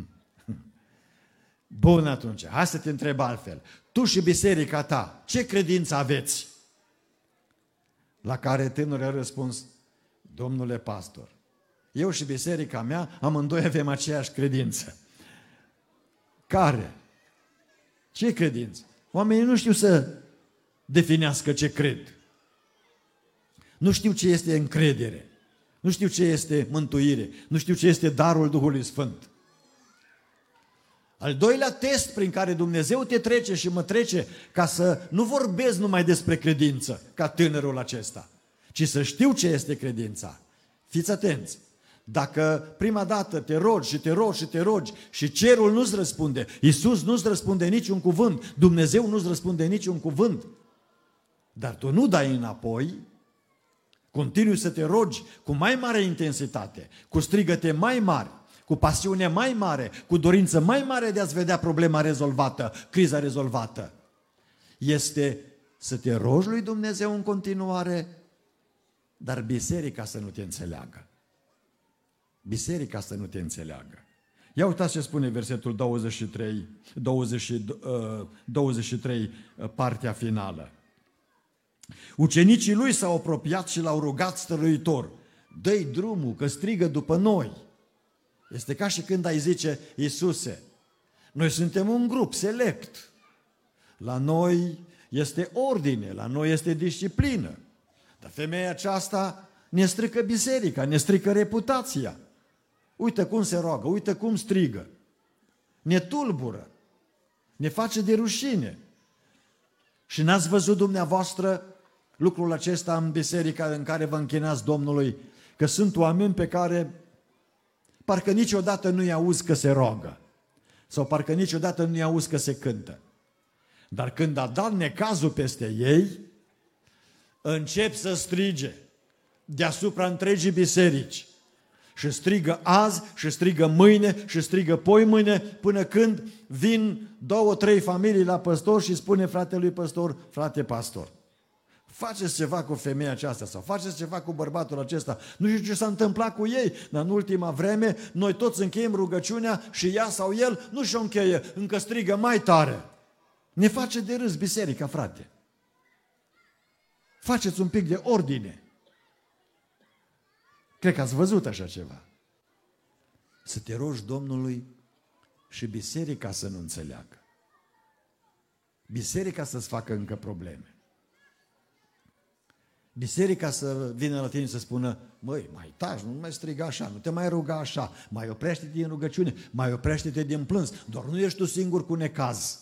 Bun atunci, hai să te întreb altfel. Tu și biserica ta, ce credință aveți? La care tânărul a răspuns, domnule pastor, eu și biserica mea, amândoi avem aceeași credință. Care? Ce credință? Oamenii nu știu să definească ce cred. Nu știu ce este încredere. Nu știu ce este mântuire. Nu știu ce este darul Duhului Sfânt. Al doilea test prin care Dumnezeu te trece și mă trece ca să nu vorbesc numai despre credință, ca tânărul acesta, ci să știu ce este credința. Fiți atenți! Dacă prima dată te rogi și te rogi și te rogi și cerul nu-ți răspunde, Iisus nu-ți răspunde niciun cuvânt, Dumnezeu nu-ți răspunde niciun cuvânt, dar tu nu dai înapoi, continui să te rogi cu mai mare intensitate, cu strigăte mai mari, cu pasiune mai mare, cu dorință mai mare de a-ți vedea problema rezolvată, criza rezolvată, este să te rogi lui Dumnezeu în continuare, dar biserica să nu te înțeleagă. Biserica să nu te înțeleagă. Ia uitați ce spune versetul douăzeci și trei, douăzeci, douăzeci și trei, partea finală. Ucenicii lui s-au apropiat și l-au rugat stăruitor: dă-i drumul, că strigă după noi. Este ca și când ai zice: Iisuse, noi suntem un grup select. La noi este ordine, la noi este disciplină. Dar femeia aceasta ne strică biserica, ne strică reputația. Uite cum se roagă, uite cum strigă. Ne tulbură, ne face de rușine. Și n-ați văzut dumneavoastră lucrul acesta în biserica în care vă închinați Domnului, că sunt oameni pe care parcă niciodată nu-i auzi că se roagă, sau parcă niciodată nu-i auzi că se cântă. Dar când a dat necazul peste ei, încep să strige deasupra întregii biserici. Și strigă azi, și strigă mâine, și strigă poimâine, până când vin două, trei familii la păstor și spune fratelui păstor: frate pastor, faceți ceva cu femeia aceasta sau faceți ceva cu bărbatul acesta. Nu știu ce s-a întâmplat cu ei, dar în ultima vreme noi toți încheiem rugăciunea și ea sau el nu și-o încheie, încă strigă mai tare. Ne face de râs biserica, frate. Faceți un pic de ordine. Cred că ați văzut așa ceva. Să te rogi Domnului și biserica să nu înțeleagă. Biserica să-ți facă încă probleme. Biserica să vină la tine să spună: măi, mai taci, nu mai striga așa, nu te mai ruga așa, mai oprește-te din rugăciune, mai oprește-te din plâns, doar nu ești tu singur cu necaz.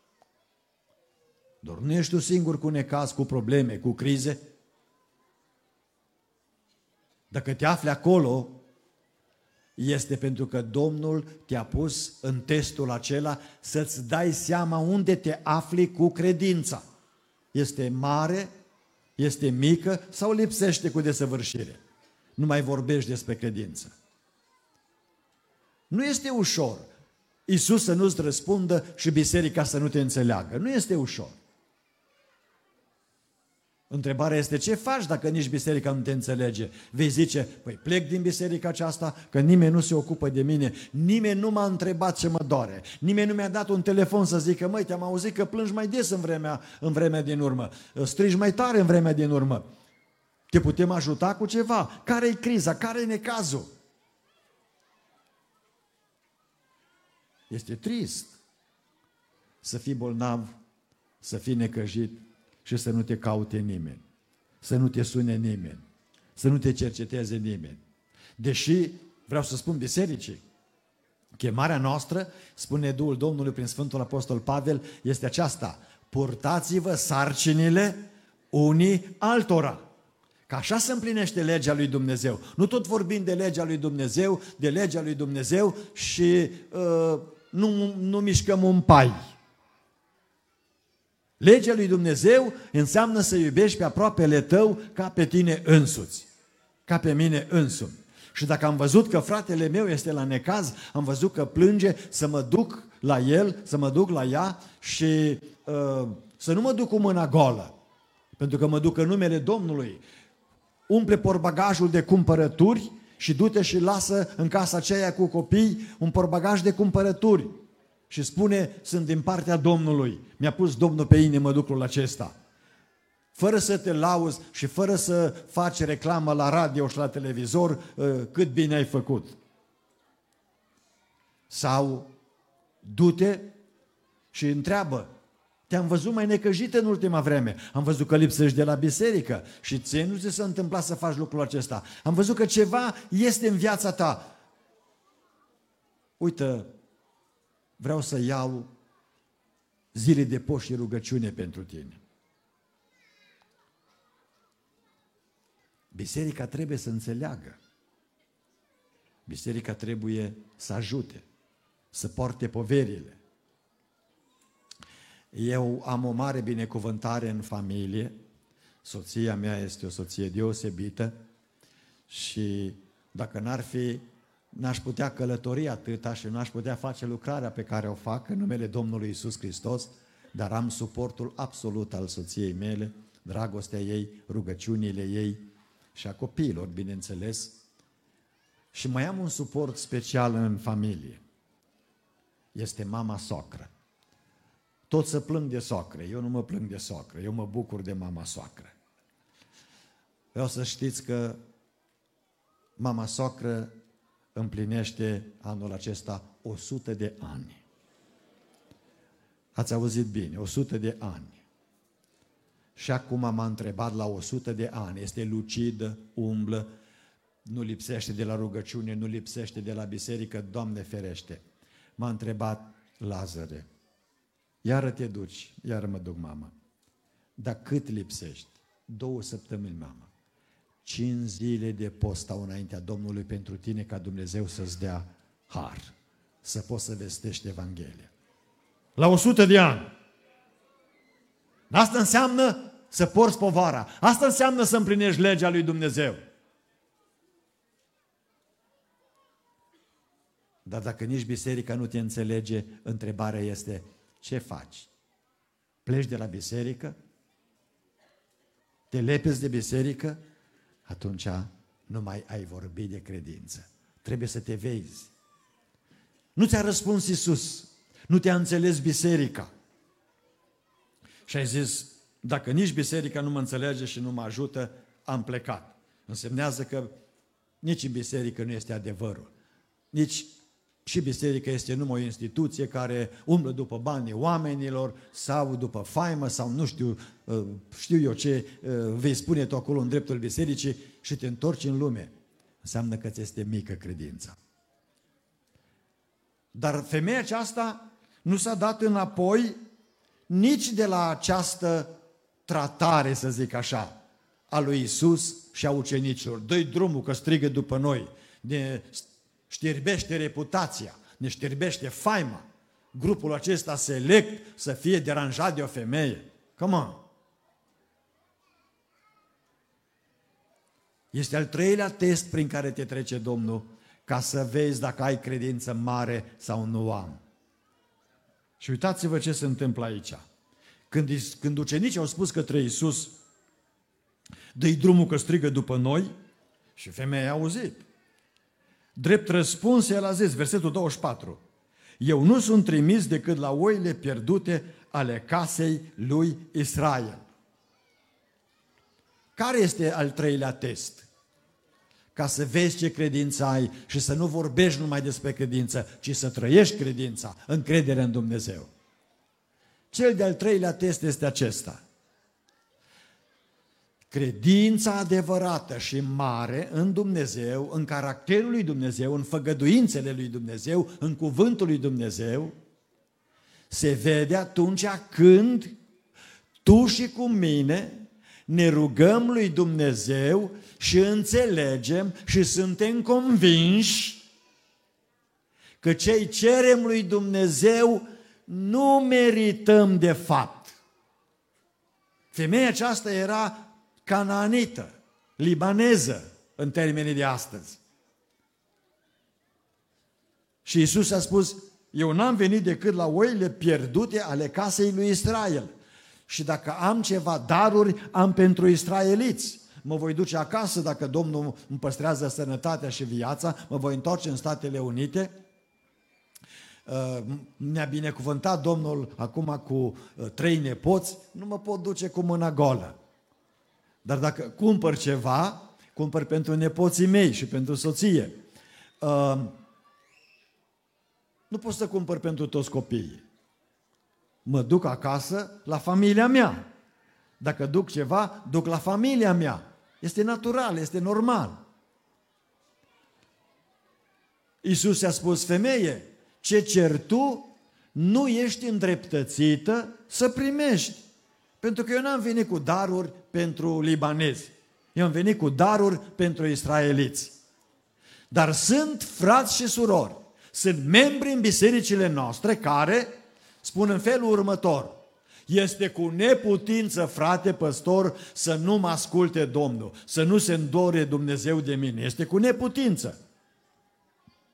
Doar nu ești tu singur cu necaz, cu probleme, cu crize. Dacă te afli acolo, este pentru că Domnul te-a pus în testul acela să-ți dai seama unde te afli cu credința. Este mare, este mică sau lipsește cu desăvârșire. Nu mai vorbești despre credință. Nu este ușor Iisus să nu-ți răspundă și biserica să nu te înțeleagă. Nu este ușor. Întrebarea este: ce faci dacă nici biserica nu te înțelege? Vei zice: păi plec din biserica aceasta, că nimeni nu se ocupă de mine, nimeni nu m-a întrebat ce mă doare, nimeni nu mi-a dat un telefon să zică: măi, te-am auzit că plângi mai des în vremea, în vremea din urmă, strigi mai tare în vremea din urmă. Te putem ajuta cu ceva? Care-i criza? Care-i necazul? Este trist să fii bolnav, să fii necăjit și să nu te caute nimeni, să nu te sune nimeni, să nu te cerceteze nimeni. Deși, vreau să spun bisericii, chemarea noastră, spune Duhul Domnului prin Sfântul Apostol Pavel, este aceasta: purtați-vă sarcinile unii altora. Că așa se împlinește legea lui Dumnezeu. Nu tot vorbim de legea lui Dumnezeu, de legea lui Dumnezeu și uh, nu, nu mișcăm un pai. Legea lui Dumnezeu înseamnă să iubești pe aproapele tău ca pe tine însuți, ca pe mine însumi. Și dacă am văzut că fratele meu este la necaz, am văzut că plânge, să mă duc la el, să mă duc la ea și uh, să nu mă duc cu mâna goală, pentru că mă duc în numele Domnului. Umple portbagajul de cumpărături și du-te și lasă în casa aceea cu copii un portbagaj de cumpărături. Și spune: sunt din partea Domnului, mi-a pus Domnul pe inimă lucrul acesta. Fără să te lauzi și fără să faci reclamă la radio și la televizor cât bine ai făcut. Sau du-te și întreabă: te-am văzut mai necăjit în ultima vreme, am văzut că lipsești de la biserică și ție nu ți s-a întâmplat să faci lucrul acesta. Am văzut că ceva este în viața ta. Uite, vreau să iau zile de post și rugăciune pentru tine. Biserica trebuie să înțeleagă. Biserica trebuie să ajute, să poarte poverile. Eu am o mare binecuvântare în familie. Soția mea este o soție deosebită și dacă n-ar fi n-aș putea călători atâta și n-aș putea face lucrarea pe care o fac în numele Domnului Iisus Hristos, dar am suportul absolut al soției mele, dragostea ei, rugăciunile ei și a copiilor, bineînțeles. Și mai am un suport special în familie. Este mama soacră. Toți se plâng de soacră, eu nu mă plâng de soacră, eu mă bucur de mama soacră. Vreau să știți că mama soacră împlinește anul acesta o sută de ani. Ați auzit bine, o sută de ani. Și acum m-a întrebat la o sută de ani, este lucidă, umblă, nu lipsește de la rugăciune, nu lipsește de la biserică, Doamne ferește. M-a întrebat, Lazare, iară te duci, iară mă duc, mama. Dar cât lipsești? Două săptămâni, mama. Cinci zile de post stau înaintea Domnului pentru tine ca Dumnezeu să-ți dea har, să poți să vestești Evanghelia. La o sută de ani. Asta înseamnă să porți povara. Asta înseamnă să împlinești legea lui Dumnezeu. Dar dacă nici biserica nu te înțelege, întrebarea este, ce faci? Pleci de la biserică? Te lepezi de biserică? Atunci nu mai ai vorbit de credință. Trebuie să te vezi. Nu ți-a răspuns Iisus. Nu te-a înțeles biserica. Și ai zis, dacă nici biserica nu mă înțelege și nu mă ajută, am plecat. Însemnează că nici în biserică nu este adevărul. Nici și biserica este numai o instituție care umblă după banii oamenilor sau după faimă sau nu știu, știu eu ce vei spune tu acolo în dreptul bisericii și te întorci în lume. Înseamnă că ți este mică credința. Dar femeia aceasta nu s-a dat înapoi nici de la această tratare, să zic așa, a lui Iisus și a ucenicilor. Dă-i drumul că strigă după noi, ne știrbește reputația, ne știrbește faima. Grupul acesta select să fie deranjat de o femeie. Come on! Este al treilea test prin care te trece Domnul ca să vezi dacă ai credință mare sau nu am. Și uitați-vă ce se întâmplă aici. Când, când ucenicii au spus către Iisus, dă-i drumul că strigă după noi, și femeia a auzit. Drept răspuns, el a zis, versetul douăzeci și patru, eu nu sunt trimis decât la oile pierdute ale casei lui Israel. Care este al treilea test? Ca să vezi ce credință ai și să nu vorbești numai despre credință, ci să trăiești credința, încredere în Dumnezeu. Cel de-al treilea test este acesta. Credința adevărată și mare în Dumnezeu, în caracterul lui Dumnezeu, în făgăduințele lui Dumnezeu, în cuvântul lui Dumnezeu, se vede atunci când tu și cu mine ne rugăm lui Dumnezeu și înțelegem și suntem convinși că ce-i cerem lui Dumnezeu nu merităm de fapt. Femeia aceasta era canaanită, libaneză în termenii de astăzi. Și Iisus a spus, eu n-am venit decât la oile pierdute ale casei lui Israel. Și dacă am ceva daruri, am pentru israeliți. Mă voi duce acasă, dacă Domnul îmi păstrează sănătatea și viața, mă voi întoarce în Statele Unite. Ne-a binecuvântat Domnul acum cu trei nepoți, nu mă pot duce cu mâna goală. Dar dacă cumpăr ceva, cumpăr pentru nepoții mei și pentru soție. Nu pot să cumpăr pentru toți copiii. Mă duc acasă la familia mea. Dacă duc ceva, duc la familia mea. Este natural, este normal. Iisus i-a spus, femeie, ce ceri tu, nu ești îndreptățită să primești. Pentru că eu n-am venit cu daruri pentru libanezi. Eu am venit cu daruri pentru israeliți. Dar sunt frați și surori, sunt membri în bisericile noastre care spun în felul următor, este cu neputință, frate păstor, să nu mă asculte Domnul, să nu se îndore Dumnezeu de mine. Este cu neputință.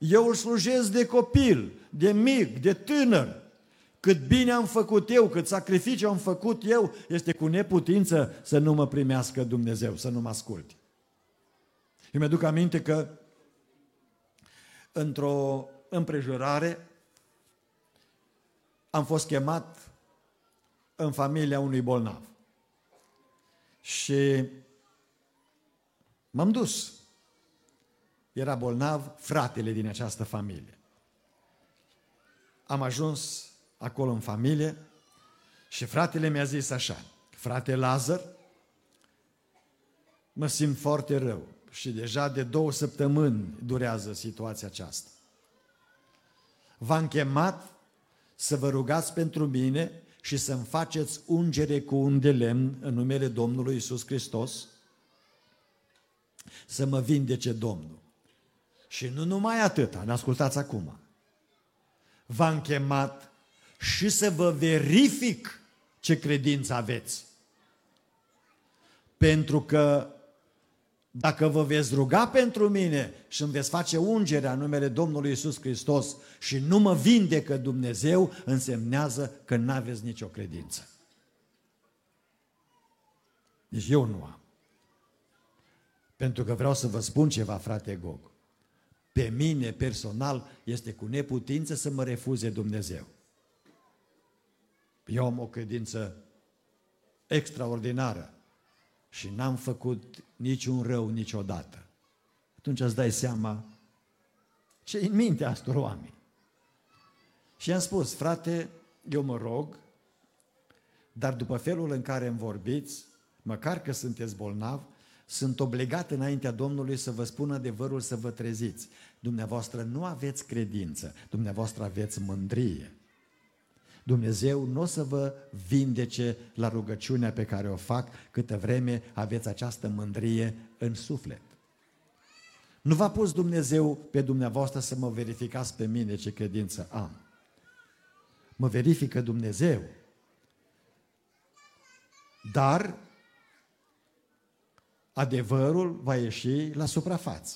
Eu îl slujesc de copil, de mic, de tânăr. Cât bine am făcut eu, cât sacrificiu am făcut eu, este cu neputință să nu mă primească Dumnezeu, să nu mă asculte. Eu mi-aduc aminte că într-o împrejurare am fost chemat în familia unui bolnav. Și m-am dus. Era bolnav fratele din această familie. Am ajuns acolo în familie și fratele mi-a zis așa: frate Lazar, mă simt foarte rău și deja de două săptămâni durează situația aceasta. V-am chemat să vă rugați pentru mine și să-mi faceți ungere cu un de lemn în numele Domnului Iisus Hristos, să mă vindece Domnul. Și nu numai atâta, ne ascultați acum. V-am chemat și să vă verific ce credință aveți. Pentru că dacă vă veți ruga pentru mine și îmi veți face ungerea în numele Domnului Iisus Hristos și nu mă vindecă Dumnezeu, însemnează că nu aveți nicio credință. Deci eu nu am. Pentru că vreau să vă spun ceva, frate Gog. Pe mine personal este cu neputință să mă refuze Dumnezeu. Eu am o credință extraordinară și n-am făcut niciun rău niciodată. Atunci îți dai seama ce în mintea astor oameni. Și i-am spus: frate, eu mă rog, dar după felul în care îmi vorbiți, măcar că sunteți bolnav, sunt obligat înaintea Domnului să vă spun adevărul, să vă treziți. Dumneavoastră nu aveți credință, dumneavoastră aveți mândrie. Dumnezeu nu o să vă vindece la rugăciunea pe care o fac câtă vreme aveți această mândrie în suflet. Nu v-a pus Dumnezeu pe dumneavoastră să mă verificați pe mine ce credință am. Mă verifică Dumnezeu. Dar adevărul va ieși la suprafață.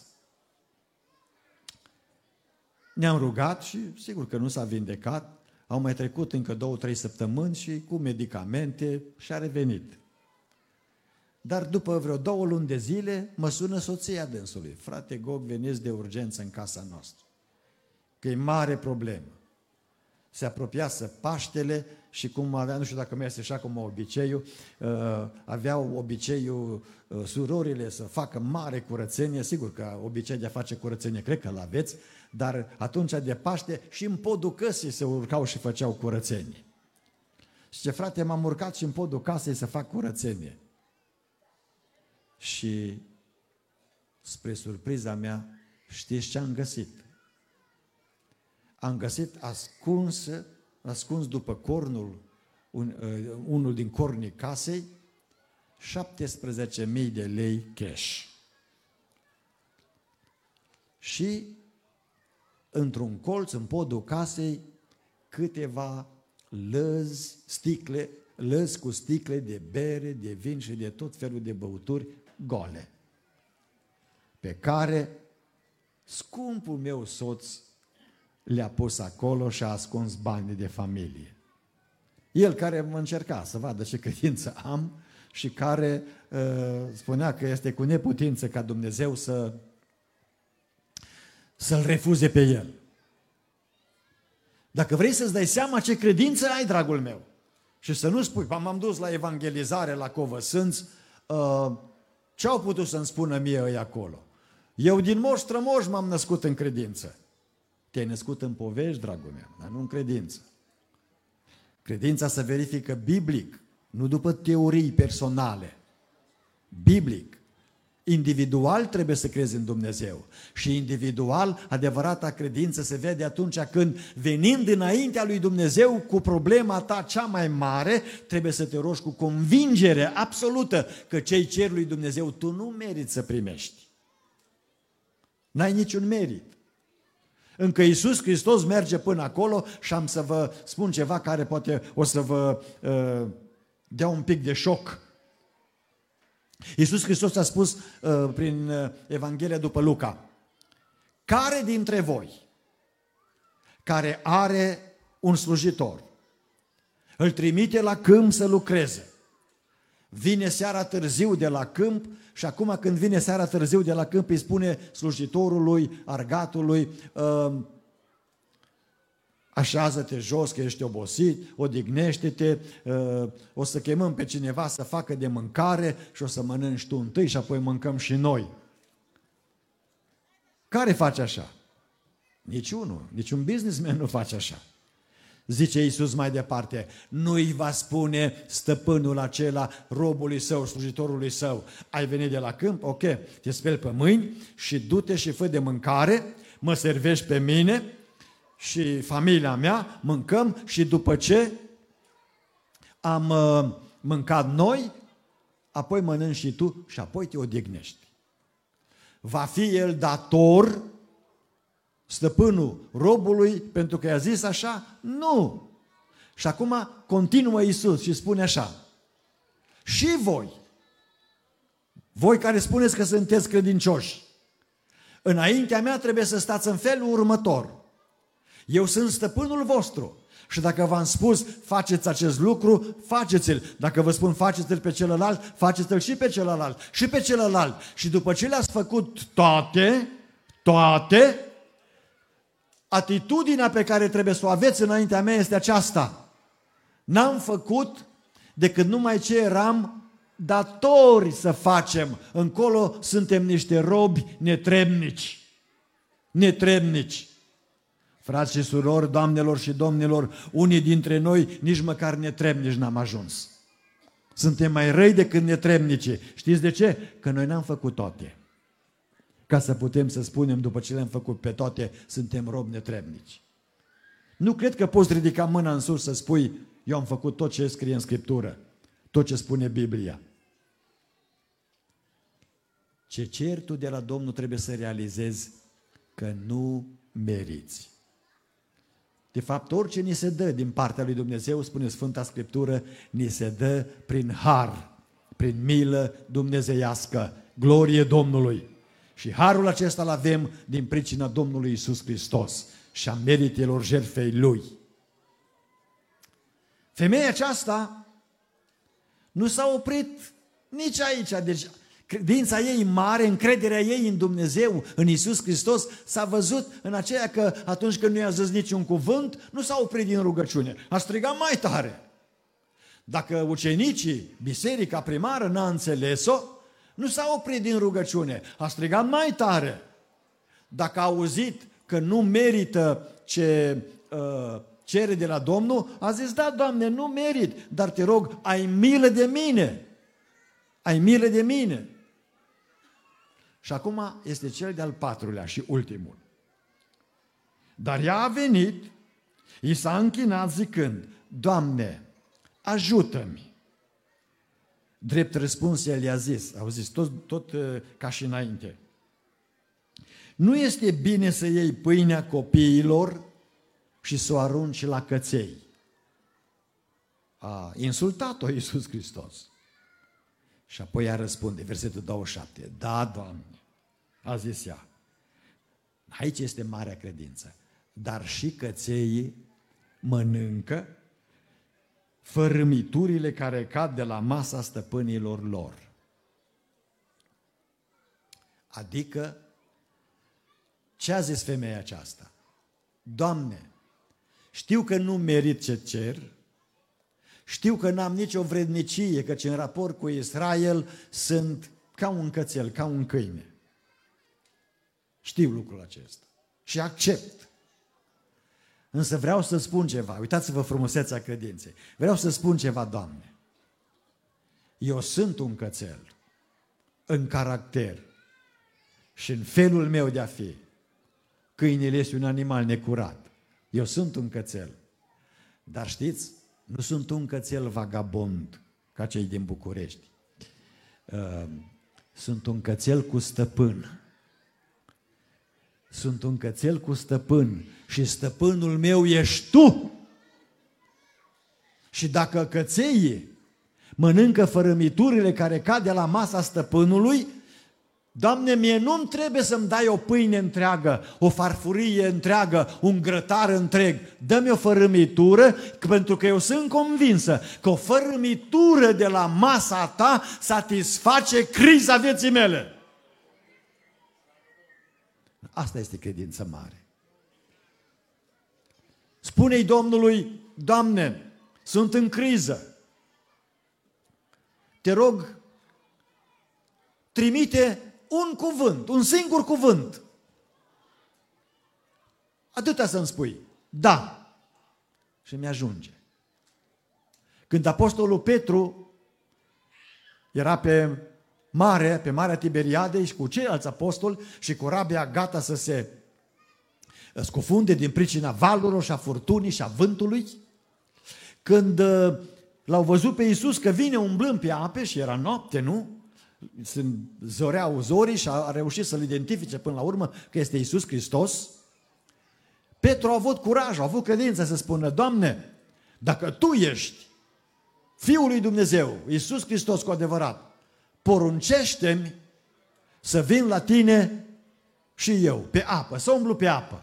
Ne-am rugat și sigur că nu s-a vindecat. Au mai trecut încă două, trei săptămâni și cu medicamente și-a revenit. Dar după vreo două luni de zile mă sună soția dânsului: frate Gog, veniți de urgență în casa noastră, că e mare problemă. Se apropiase Paștele și cum avea, nu știu dacă mai este așa cum obiceiul, uh, aveau obiceiul uh, surorile să facă mare curățenie, sigur că obicei de a face curățenie, cred că l-aveți, dar atunci de Paște și în podul căsii se urcau și făceau curățenie. Și ce frate, m-am urcat și în podul casei să fac curățenie. Și spre surpriza mea, știți ce am găsit? Am găsit ascuns, ascuns după cornul, un, uh, unul din cornii casei, șaptesprezece mii de lei cash. Și într-un colț, în podul casei, câteva lăzi, sticle, lăzi cu sticle de bere, de vin și de tot felul de băuturi gole, pe care scumpul meu soț le-a pus acolo și a ascuns banii de familie. El care mă încerca să vadă ce credință am și care uh, spunea că este cu neputință ca Dumnezeu să să-l refuze pe el. Dacă vrei să-ți dai seama ce credință ai, dragul meu, și să nu spui: m-am dus la evangelizare la Covăsânți, uh, ce au putut să-mi spună mie ăia acolo? Eu din moș strămoș m-am născut în credință. Te-ai născut în povești, dragul meu, dar nu în credință. Credința se verifică biblic, nu după teorii personale. Biblic. Individual trebuie să crezi în Dumnezeu. Și individual, adevărata credință se vede atunci când, venind înaintea lui Dumnezeu cu problema ta cea mai mare, trebuie să te rogi cu convingere absolută că ce-i cer lui Dumnezeu tu nu meriți să primești. N-ai niciun merit. Încă Iisus Hristos merge până acolo și am să vă spun ceva care poate o să vă uh, dea un pic de șoc. Iisus Hristos a spus uh, prin uh, Evanghelia după Luca care dintre voi care are un slujitor, îl trimite la câmp să lucreze, vine seara târziu de la câmp și acum când vine seara târziu de la câmp îi spune slujitorului, argatului, așează-te jos că ești obosit, odihnește-te, o să chemăm pe cineva să facă de mâncare și o să mănânci tu întâi și apoi mâncăm și noi. Care face așa? Niciunul, niciun businessman nu face așa. Zice Iisus mai departe, nu-i va spune stăpânul acela robului său, slujitorului său, ai venit de la câmp, ok, te speli pe mâini și du-te și fă de mâncare, mă servești pe mine și familia mea, mâncăm și după ce am uh, mâncat noi, apoi mănânci și tu și apoi te odihnești. Va fi el dator, stăpânul robului, pentru că i-a zis așa? Nu! Și acum continuă Iisus și spune așa, și voi, voi care spuneți că sunteți credincioși, înaintea mea trebuie să stați în felul următor. Eu sunt stăpânul vostru și dacă v-am spus faceți acest lucru, faceți-l. Dacă vă spun faceți-l pe celălalt, faceți-l și pe celălalt, și pe celălalt. Și după ce le-ați făcut toate, toate, atitudinea pe care trebuie să o aveți înaintea mea este aceasta. N-am făcut decât numai ce eram datori să facem. Încolo suntem niște robi netrebnici. Netrebnici. Frați și surori, doamnelor și domnilor, unii dintre noi nici măcar netrebnici n-am ajuns. Suntem mai răi decât netrebnici. Știți de ce? Că noi n-am făcut toate. Ca să putem să spunem, după ce le-am făcut pe toate, suntem robi netrebnici. Nu cred că poți ridica mâna în sus să spui, eu am făcut tot ce scrie în Scriptură, tot ce spune Biblia. Ce ceri tu de la Domnul trebuie să realizezi că nu meriți. De fapt, orice ni se dă din partea lui Dumnezeu, spune Sfânta Scriptură, ni se dă prin har, prin milă dumnezeiască, glorie Domnului. Și harul acesta îl avem din pricina Domnului Iisus Hristos și a meritelor jertfei Lui. Femeia aceasta nu s-a oprit nici aici, deci credința ei mare, încrederea ei în Dumnezeu, în Iisus Hristos, s-a văzut în aceea că atunci când nu i-a zis niciun cuvânt, nu s-a oprit din rugăciune, a strigat mai tare. Dacă ucenicii, biserica primară n-a înțeles-o, nu s-a oprit din rugăciune, a strigat mai tare. Dacă a auzit că nu merită ce uh, cere de la Domnul, a zis, da, Doamne, nu merit, dar te rog, ai milă de mine. Ai milă de mine. Și acum este cel de-al patrulea și ultimul. Dar ea a venit, i s-a închinat zicând, Doamne, ajută-mi. Drept răspuns, el i-a zis, au zis tot, tot ca și înainte. Nu este bine să iei pâinea copiilor și să o arunci la căței. A insultat-o Iisus Hristos. Și apoi ea răspunde, versetul douăzeci și șapte, da, Doamne, a zis ea. Aici este marea credință. Dar și cățeii mănâncă fărâmiturile care cad de la masa stăpânilor lor. Adică, ce a zis femeia aceasta? Doamne, știu că nu merit ce cer, știu că n-am nicio vrednicie, căci în raport cu Israel sunt ca un cățel, ca un câine. Știu lucrul acesta și accept. Însă vreau să spun ceva, uitați-vă frumusețea credinței. Vreau să spun ceva, Doamne. Eu sunt un cățel în caracter și în felul meu de a fi. Câinele este un animal necurat. Eu sunt un cățel. Dar știți, nu sunt un cățel vagabond ca cei din București. Sunt un cățel cu stăpân. Sunt un cățel cu stăpân și stăpânul meu ești tu. Și dacă cățeii mănâncă fărâmiturile care cad de la masa stăpânului, Doamne, mie nu-mi trebuie să-mi dai o pâine întreagă, o farfurie întreagă, un grătar întreg. Dă-mi o fărâmitură, pentru că eu sunt convinsă că o fărâmitură de la masa ta satisface criza vieții mele. Asta este credință mare. Spune-i Domnului, Doamne, sunt în criză. Te rog, trimite un cuvânt, un singur cuvânt. Atâta să-mi spui. Da. Și mi-ajunge. Când apostolul Petru era pe mare, pe Marea Tiberiadei și cu ceilalți apostoli și corabia gata să se scufunde din pricina valurilor și a furtunii și a vântului, când l-au văzut pe Iisus că vine umblând pe ape și era noapte, nu? Se zoreau zorii și a reușit să-L identifice până la urmă că este Iisus Hristos. Petru a avut curaj, a avut credință să spună, Doamne, dacă Tu ești Fiul lui Dumnezeu, Iisus Hristos cu adevărat, poruncește-mi să vin la Tine și eu, pe apă, să umblu pe apă.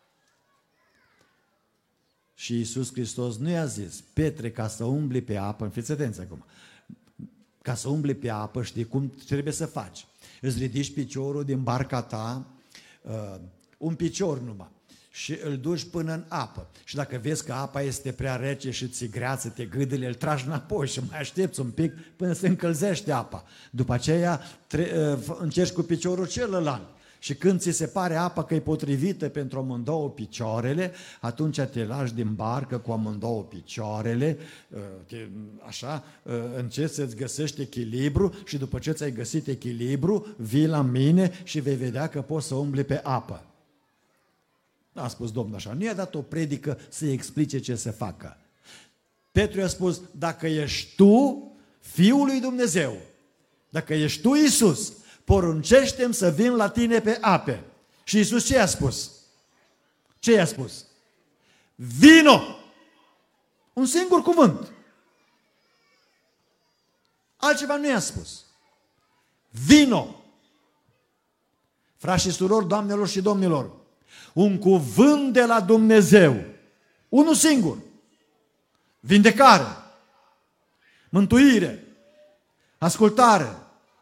Și Iisus Hristos nu i-a zis, Petre, ca să umbli pe apă, fiți atenți acum, ca să umbli pe apă, știi cum trebuie să faci? Îți ridici piciorul din barca ta, uh, un picior numai, și îl duci până în apă. Și dacă vezi că apa este prea rece și ți greață, te gâdele, îl tragi înapoi și mai aștepți un pic până se încălzește apa. După aceea tre- uh, încerci cu piciorul celălalt. Și când ți se pare apa că e potrivită pentru amândouă picioarele, atunci te lași din barcă cu amândouă picioarele, te, așa, încerci să-ți găsești echilibru și după ce ți-ai găsit echilibru, vii la mine și vei vedea că poți să umbli pe apă. A spus Domnul așa, nu i-a dat o predică să-i explice ce să facă. Petru i-a spus, dacă ești tu Fiul lui Dumnezeu, dacă ești tu Iisus, poruncește-mi să vin la tine pe ape. Și Iisus ce i-a spus? Ce i-a spus? Vino! Un singur cuvânt. Altceva nu i-a spus. Vino! Frați și surori, doamnelor și domnilor, un cuvânt de la Dumnezeu, unul singur, vindecare, mântuire, ascultare,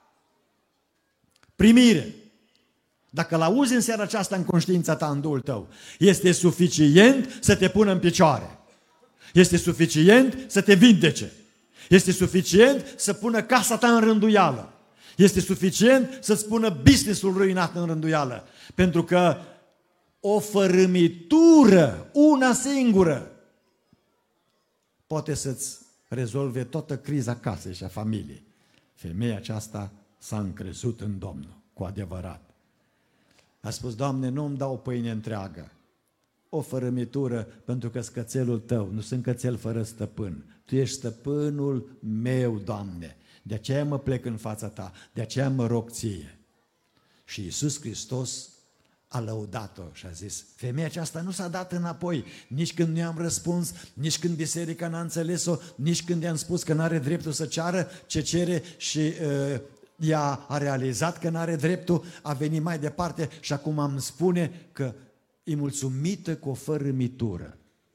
primire. Dacă l-auzi în seara aceasta în conștiința ta, în Duhul tău, este suficient să te pună în picioare. Este suficient să te vindece. Este suficient să pună casa ta în rânduială. Este suficient să-ți pună business-ul ruinat în rânduială. Pentru că o fărâmitură, una singură, poate să-ți rezolve toată criza casei și a familiei. Femeia aceasta s-a încrezut în Domnul, cu adevărat. A spus, Doamne, nu îmi dau o pâine întreagă, o fărâmitură, pentru că scățelul Tău, nu sunt cățel fără stăpân. Tu ești stăpânul meu, Doamne. De aceea mă plec în fața Ta, de aceea mă rog Ție. Și Iisus Hristos a lăudat-o și a zis, femeia aceasta nu s-a dat înapoi, nici când nu i-am răspuns, nici când biserica n-a înțeles-o, nici când i-am spus că n-are dreptul să ceară ce cere și uh, ea a realizat că n-are dreptul, a venit mai departe și acum îmi spune că e mulțumită cu o fărâmitură.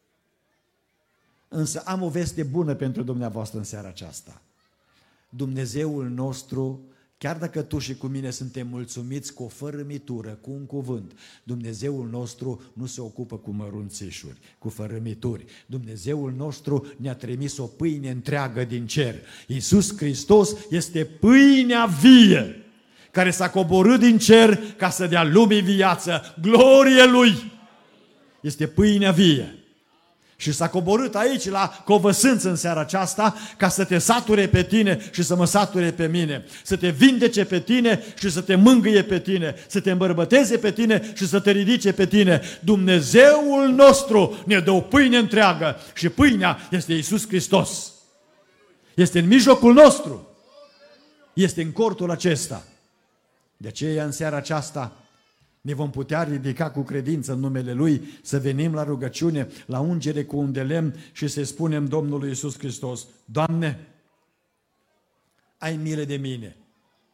Însă am o veste bună pentru dumneavoastră în seara aceasta. Dumnezeul nostru, chiar dacă tu și cu mine suntem mulțumiți cu o fărâmitură, cu un cuvânt, Dumnezeul nostru nu se ocupă cu mărunțișuri, cu fărâmituri. Dumnezeul nostru ne-a trimis o pâine întreagă din cer. Iisus Hristos este pâinea vie, care s-a coborât din cer ca să dea lumii viață. Glorie Lui! Este pâinea vie. Și s-a coborât aici la Covăsânță în seara aceasta ca să te sature pe tine și să mă sature pe mine, să te vindece pe tine și să te mângâie pe tine, să te îmbărbăteze pe tine și să te ridice pe tine. Dumnezeul nostru ne dă o pâine întreagă și pâinea este Iisus Hristos. Este în mijlocul nostru. Este în cortul acesta. De aceea în seara aceasta ne vom putea ridica cu credință în numele Lui, să venim la rugăciune, la ungere cu un de lemn și să spunem Domnului Iisus Hristos, Doamne, ai milă de mine,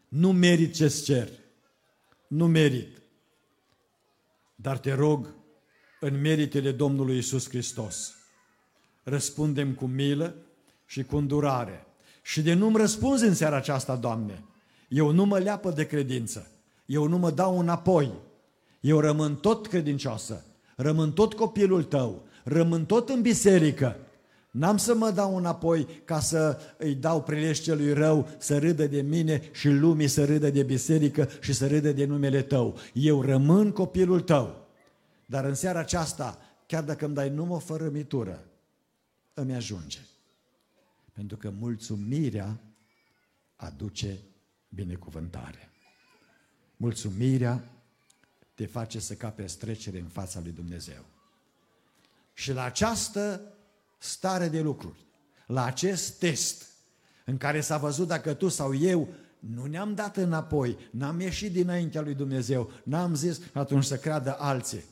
Nu merit ce-ți cer. Nu merit. Dar te rog, în meritele Domnului Iisus Hristos, răspundem cu milă și cu îndurare. Și de nu-mi răspunzi în seara aceasta, Doamne, eu nu mă leapă de credință. Eu nu mă dau înapoi. Eu rămân tot credincioasă. Rămân tot copilul Tău. Rămân tot în biserică. N-am să mă dau înapoi ca să îi dau prilej celui rău să râdă de mine și lumii să râdă de biserică și să râdă de numele Tău. Eu rămân copilul Tău. Dar în seara aceasta, chiar dacă îmi dai numai o fărâmitură, îmi ajunge. Pentru că mulțumirea aduce binecuvântare. Mulțumirea te face să capezi trecere în fața lui Dumnezeu. Și la această stare de lucruri, la acest test în care s-a văzut dacă tu sau eu nu ne-am dat înapoi, n-am ieșit dinaintea lui Dumnezeu, n-am zis atunci să creadă alții.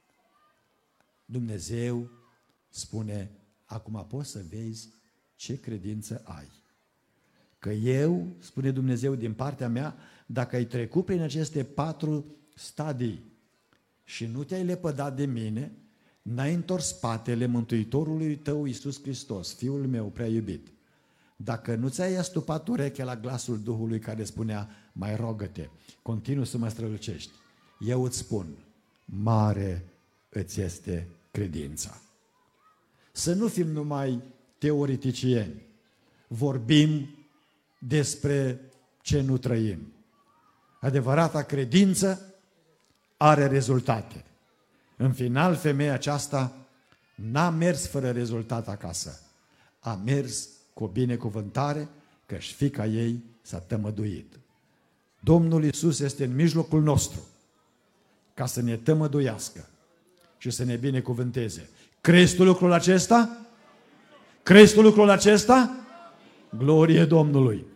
Dumnezeu spune, acum poți să vezi ce credință ai. Că eu, spune Dumnezeu din partea mea, dacă ai trecut prin aceste patru stadii și nu te-ai lepădat de mine, n-ai întors spatele Mântuitorului tău Iisus Hristos, Fiul meu prea iubit. Dacă nu ți-ai astupat urechea la glasul Duhului care spunea, mai rogă-te, continuu să mă strălucești, eu îți spun, mare îți este credința. Să nu fim numai teoreticieni, vorbim despre ce nu trăim. Adevărata credință are rezultate. În final, femeia aceasta n-a mers fără rezultat acasă. A mers cu o binecuvântare că-și fiica ei s-a tămăduit. Domnul Iisus este în mijlocul nostru ca să ne tămăduiască și să ne binecuvânteze. Crezi tu lucrul acesta? Crezi tu lucrul acesta? Glorie Domnului!